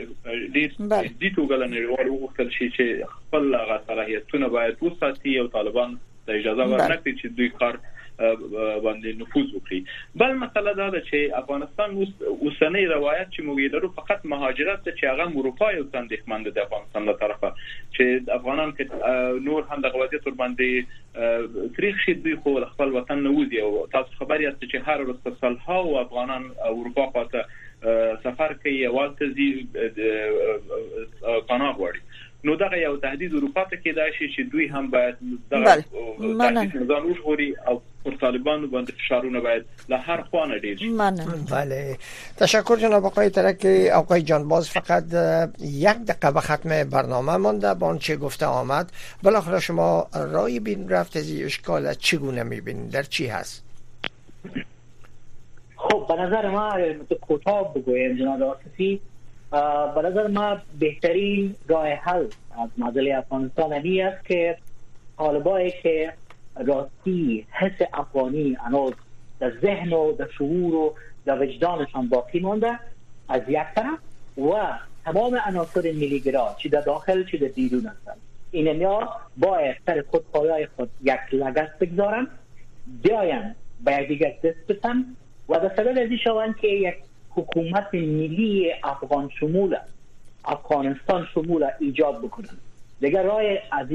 د توګه نړیوال وغوښتل شي چې خپل صلاحیتونه باید وساتي او طالبان ته اجازه ورنکړي چې دوی کار باندې نفوذ وکړي. بل مسله دا ده چې افغانستان اوسنۍ روایت چې موږ لرو فقط مهاجرت چې هغه اروپا یو څندخمند د افغانستان له طرفه چې افغانان کې نور هم د وضعیت ور باندې تاریخ شي دوی خو خپل وطن نه وځي او تاسو خبري یاست چې هر ورځ صلح او افغانان اروپا خواته سفر کوي والته زی پناه غواړي نو دا یو تهدید اروپا ته کې دا شي چې دوی هم باید دغه نظام وژغوري او پر طالبانو باندې فشارونه باید له هر خوانه ډیر شي. بله تشکر جناب آقای ترکی. آقای جانباز فقط 1 دقیقه به ختم برنامه مونده. با آنچه گفته آمد بالاخره شما رای بین رفت از این اشکال چگونه میبینید؟ در چی هست؟ خب به نظر ما کوتاه بگویم جناب آصفی، به نظر ما بهترین راه حل از مسئله افغانستان این است که طالبایی که راستی حس افغانی هنوز در ذهن و در شعور و در وجدانشان باقی مانده از یک طرف و تمام عناصر ملیگرا چی در داخل چی در بیرون هستند، اینها باید سر خودپایه‌ی خود یک لگد بگذارن، بیاین به یکدیگر دست بزنن و در صدد ازی شوند که یک حکومت ملی افغان شمول افغانستان شمول ایجاد بکنن. دیگر راه از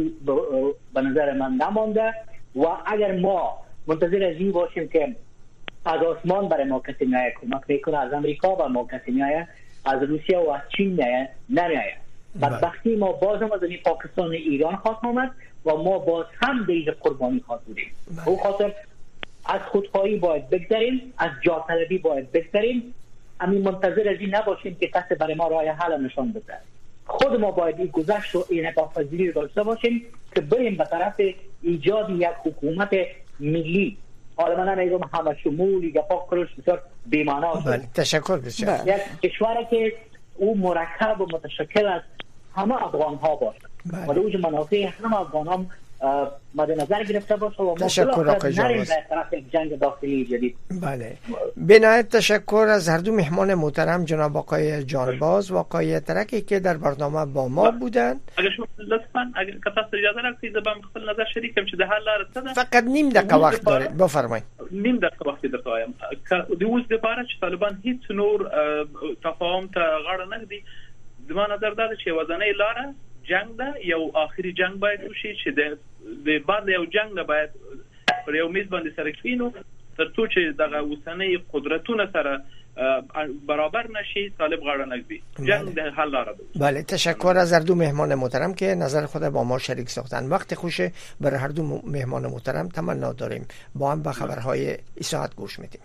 به نظر من نمانده و اگر ما منتظر از این باشیم که از آسمان برای ما کسی نیاید کمک میکنه، از امریکا برای ما کسی نیاید، از روسیه و از چین نمیاید، بدبختی ما باز هم از این پاکستان ایران خواهد آمد و ما باز هم دیگه قربانی خواهد بودیم. او خاطر از خودخواهی باید بگذاریم، از جا طلبی باید بگذاریم، همین منتظر از این نباشیم که کسی برای ما راه حل نشان بده. خود ما باید این گذشت و این انعطاف‌پذیری رو داشته باشیم که بریم به طرف ایجاد یک حکومت ملی. حالا من نمیگم همه شمول یا پاکلش بسیار بی‌معنی. بله تشکر بسیار. یک کشوری که او مرکب و متشکل از همه افغان ها باشه و در اوج منافع همه افغان ها مد نظر گرفته باشه و تشکر آقای جانباز. طرف یک جنگ داخلی جدید. بله بنایت تشکر از هر دو مهمان محترم جناب آقای جانباز و آقای ترکی که در برنامه با ما بودند. اگر شما لطفاً اگر کتاست اجازه راکید من خپل نظر شریکم چې د حل لار څه ده. فقط نیم دقیقه وقت دارید بفرمایید. نیم دقیقه وخت درته وایم د اوس لپاره چې طالبان هیڅ نور تفاهم ته غاړه نه ږدي. زما نظر دا چې وزنه لاره جنگ ده، یو آخري جنگ باید وشي چې د بعد یو جنگ نه باید پر یو میز باندې سره کینو ترڅو چې دغه اوسنۍ قدرتونه سره برابر نشي طالب غاړه نږدي. جنگ د حل لاره ده. بله تشکر از هر دو مهمان محترم که نظر خود با ما شریک ساختن. وقت خوشه برای هر دو مهمان محترم تمنا داریم با هم به خبرهای این ساعت گوش میدیم.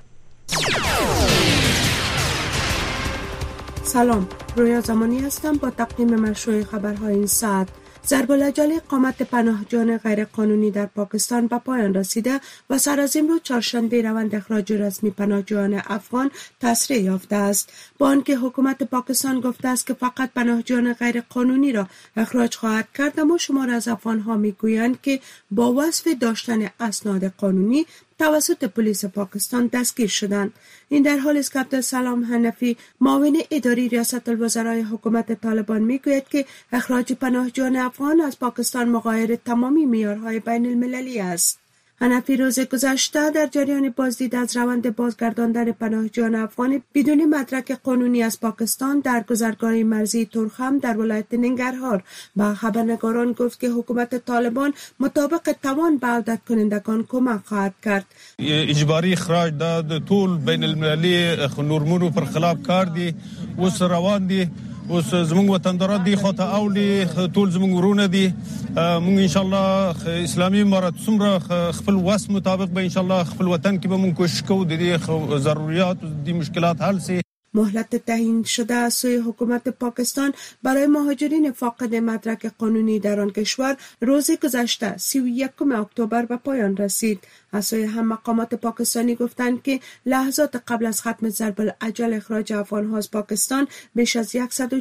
سلام، رویا زمانی هستم با تقدیم مشروع خبرهای این ساعت. ضرب الاجل اقامت پناهجویان غیرقانونی در پاکستان به پایان رسیده و سر از امروز چهارشنبه روند اخراج رسمی پناهجویان افغان تسریع یافته است، با آنکه حکومت پاکستان گفته است که فقط پناهجویان غیرقانونی را اخراج خواهد کرد، اما شمار از افغانها میگویند که با وصف داشتن اسناد قانونی توسط پلیس پاکستان دستگیر شدند. این در حالی است که عبدالسلام حنفی معاون اداری ریاست الوزرای حکومت طالبان میگوید که اخراج پناهجویان افغان از پاکستان مغایر تمامی معیارهای بین المللی است. حنفی روز گذشته در جریان بازدید از روند بازگرداندن پناهجویان افغان بدون مدرک قانونی از پاکستان در گذرگاه مرزی تورخم در ولایت ننگرهار به خبرنگاران گفت که حکومت طالبان مطابق توان به عودت کنندگان کمک خواهد کرد. اجباری اخراج د ټول بین المللي نورمونو پر خلاف کار دی اوس روان دی. اوس زموږ وطنداران دی خواته اولی ټول زموږ ورونه دی. موږ ان شاء الله اسلامي امارات څومره خپل وس مطابق به ان شاء الله خپل وطن کې به موږ کوشش کوو د دې ضرورت د مشکلات حل شي. مهلت تعیین شده از سوی حکومت پاکستان برای مهاجرین فاقد مدرک قانونی در آن کشور روز گذشته 31 اکتبر به پایان رسید. از سوی هم مقامات پاکستانی گفتند که لحظات قبل از ختم ضرب الاجل اخراج افغان‌ها از پاکستان بیش از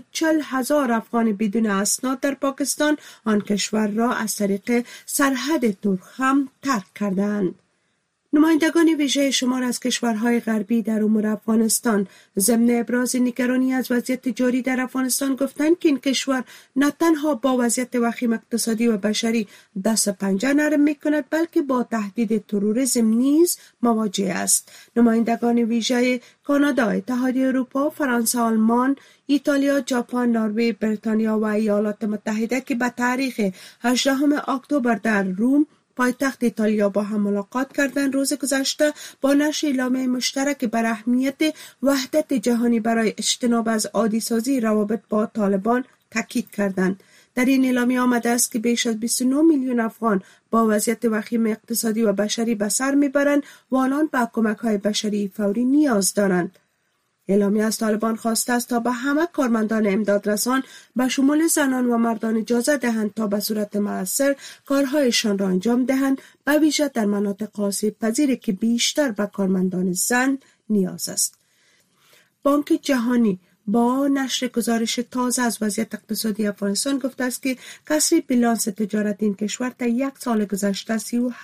140,000 افغان بدون اسناد در پاکستان آن کشور را از طریق سرحد تورخم ترک کردند. نمایندگان ویژه شمار از کشورهای غربی در امور افغانستان ضمن ابراز نگرانی از وضعیت جاری در افغانستان گفتند که این کشور نه تنها با وضعیت وخیم اقتصادی و بشری دست پنجه نرم می‌کند بلکه با تهدید تروریسم نیز مواجه است. نمایندگان ویژه کانادا، اتحادیه اروپا، فرانسه، آلمان، ایتالیا، ژاپن، نروژ، بریتانیا و ایالات متحده که به تاریخ 18 اکتبر در روم پایتخت ایتالیا با هم ملاقات کردند. روز گذشته با نشر اعلامیه مشترک بر اهمیت وحدت جهانی برای اجتناب از عادی‌سازی روابط با طالبان تاکید کردند. در این اعلامیه آمده است که بیش از 29 میلیون افغان با وضعیت وخیم اقتصادی و بشری به سر میبرند و آنان به کمک‌های بشری فوری نیاز دارند. اعلامیه از طالبان خواسته است تا به همه کارمندان امدادرسان به شمول زنان و مردان اجازه دهند تا به صورت مؤثر کارهایشان را انجام دهند، به ویژه در مناطق آسیب پذیری که بیشتر به کارمندان زن نیاز است. بانک جهانی با نشر گزارش تازه از وضعیت اقتصادی افغانستان گفته است که کسری بیلانس تجارت این کشور تا یک سال گذشته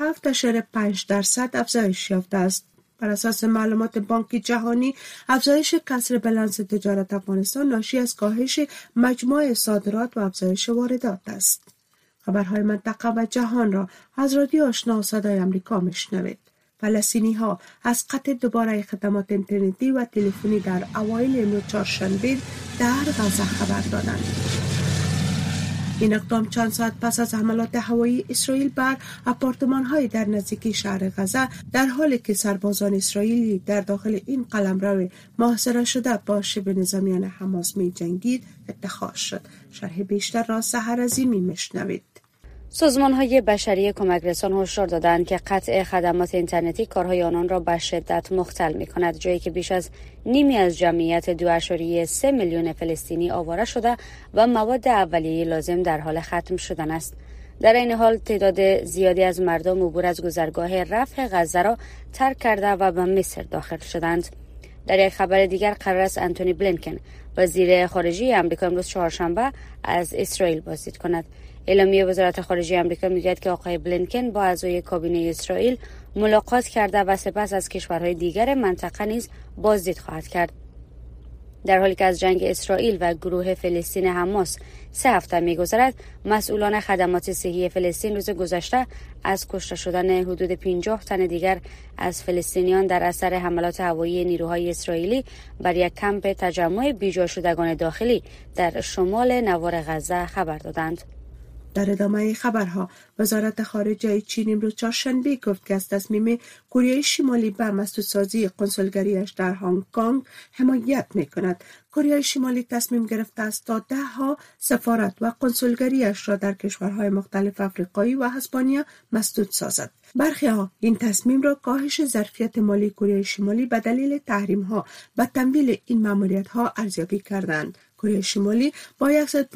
37.5% افزایش یافته است. بر اساس معلومات بانک جهانی، افزایش کسر بیلانس تجارت افغانستان ناشی از کاهش مجموع صادرات و افزایش واردات است. خبرهای منطقه و جهان را از رادیو آشنا صدای آمریکا میشنوید. فلسطینی‌ها از قطع دوباره خدمات اینترنتی و تلفنی در اوایل امروز چهارشنبه در غزه خبر دادند. این اقدام چند ساعت پس از حملات هوایی اسرائیل بر آپارتمان‌های در نزدیکی شهر غزه، در حالی که سربازان اسرائیلی در داخل این قلمرو محاصره شده با شبه نظامیان حماس می‌جنگید اتخاذ شد. شرح بیشتر را سحر عظیمی میشنوید. سازمان‌های بشری کمک رسان هشدار دادند که قطع خدمات اینترنتی کارهای آنان را به شدت مختل می‌کند، جایی که بیش از نیمی از جمعیت 2.3 میلیون فلسطینی آواره شده و مواد اولیه لازم در حال ختم شدن است. در این حال تعداد زیادی از مردم عبور از گذرگاه رفح غزه را ترک کرده و به مصر داخل شدند. در یک خبر دیگر قرار است انتونی بلینکن وزیر خارجه آمریکا امروز چهارشنبه از اسرائیل بازدید کند. اعلامیه وزارت خارجه آمریکا میگوید که آقای بلینکن با اعضای کابینه اسرائیل ملاقات کرده و سپس از کشورهای دیگر منطقه نیز بازدید خواهد کرد. در حالی که از جنگ اسرائیل و گروه فلسطین حماس 3 هفته می‌گذرد، مسئولان خدمات صحی فلسطین روز گذشته از کشته شدن حدود 50 تن دیگر از فلسطینیان در اثر حملات هوایی نیروهای اسرائیلی بر یک کمپ تجمع بیجا شدگان داخلی در شمال نوار غزه خبر دادند. در ادامه خبرها، وزارت خارجه چین امروز چهارشنبه گفت که از تصمیم کره شمالی به مسدودسازی کنسولگریش در هنگ کنگ حمایت می‌کند. کره شمالی تصمیم گرفته است تا 10 سفارت و کنسولگریش را در کشورهای مختلف افریقایی و اسپانیا مسدود سازد. برخی‌ها این تصمیم را کاهش ظرفیت مالی کره شمالی به دلیل تحریم‌ها و تمویل این ماموریت‌ها ارزیابی کردند. کره شمالی با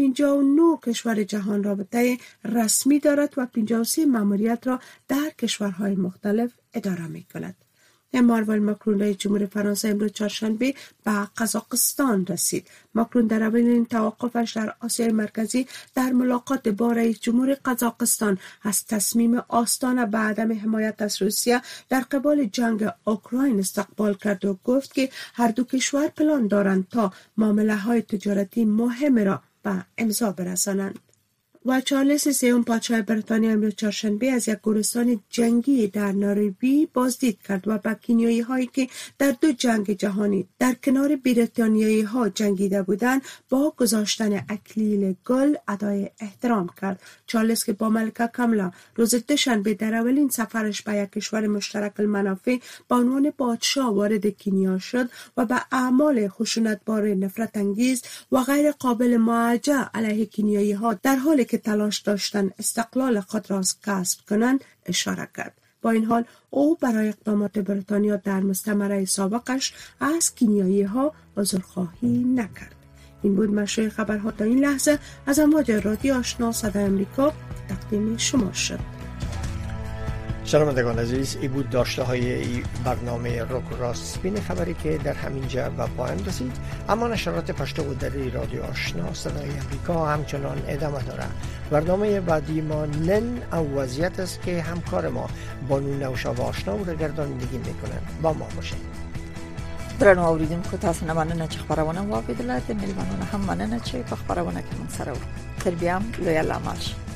159 کشور جهان رابطه رسمی دارد و 53 ماموریت را در کشورهای مختلف اداره می‌کند. امانوئل ماکرون رئیس جمهور فرانسه امروز چهارشنبه به قزاقستان رسید. ماکرون در اولین توقفش در آسیای مرکزی در ملاقات با رئیس جمهور قزاقستان از تصمیم آستانه به عدم حمایت از روسیه در قبال جنگ اوکراین استقبال کرد و گفت که هر دو کشور پلان دارند تا معامله‌های تجارتی مهم را به امضا برسانند. و چارلز سوم پادشاه بریتانیا امروز چهارشنبه از یک گورستان جنگی در نایروبی بازدید کرد و به کنیایی هایی که در 2 جنگ جهانی در کنار بریتانیایی ها جنگیده بودند با گذاشتن اکلیل گل ادای احترام کرد. چارلز که با ملکه کاملا روز دوشنبه در اولین سفرش به یک کشور مشترک المنافع به عنوان پادشاه وارد کنیا شد و به اعمال خشونتبار نفرت انگیز و غیر قابل معالجه علیه کنیایی ها در حالی که تلاش داشتن استقلال خود را کسب کنند اشاره کرد. با این حال او برای اقدامات بریتانیا در مستعمره سابقش از کنیایی ها عذرخواهی نکرد. این بود مشروع خبرها تا این لحظه از امواج رادیو آشنا صدای آمریکا تقدیم شما شد. شنوندگان عزیز، این بود داشته های برنامه روک و راست سپین خبری که در همینجا به پایان رسید. اما نشرات پشتو و دری رادیو آشنا صدای امریکا همچنان ادامه داره. برنامه بعدی ما نن او وضعیت است که همکار ما بانو نوشا و آشنا و گردانندگی میکنن. با ما باشید. درنو اوریدونکو، تاسو نه مننه چې خبرونه واوریدله، د میلمنو هم مننه چې په خبرونه کې موږ سره وو. تر بیا لوی الله ماش.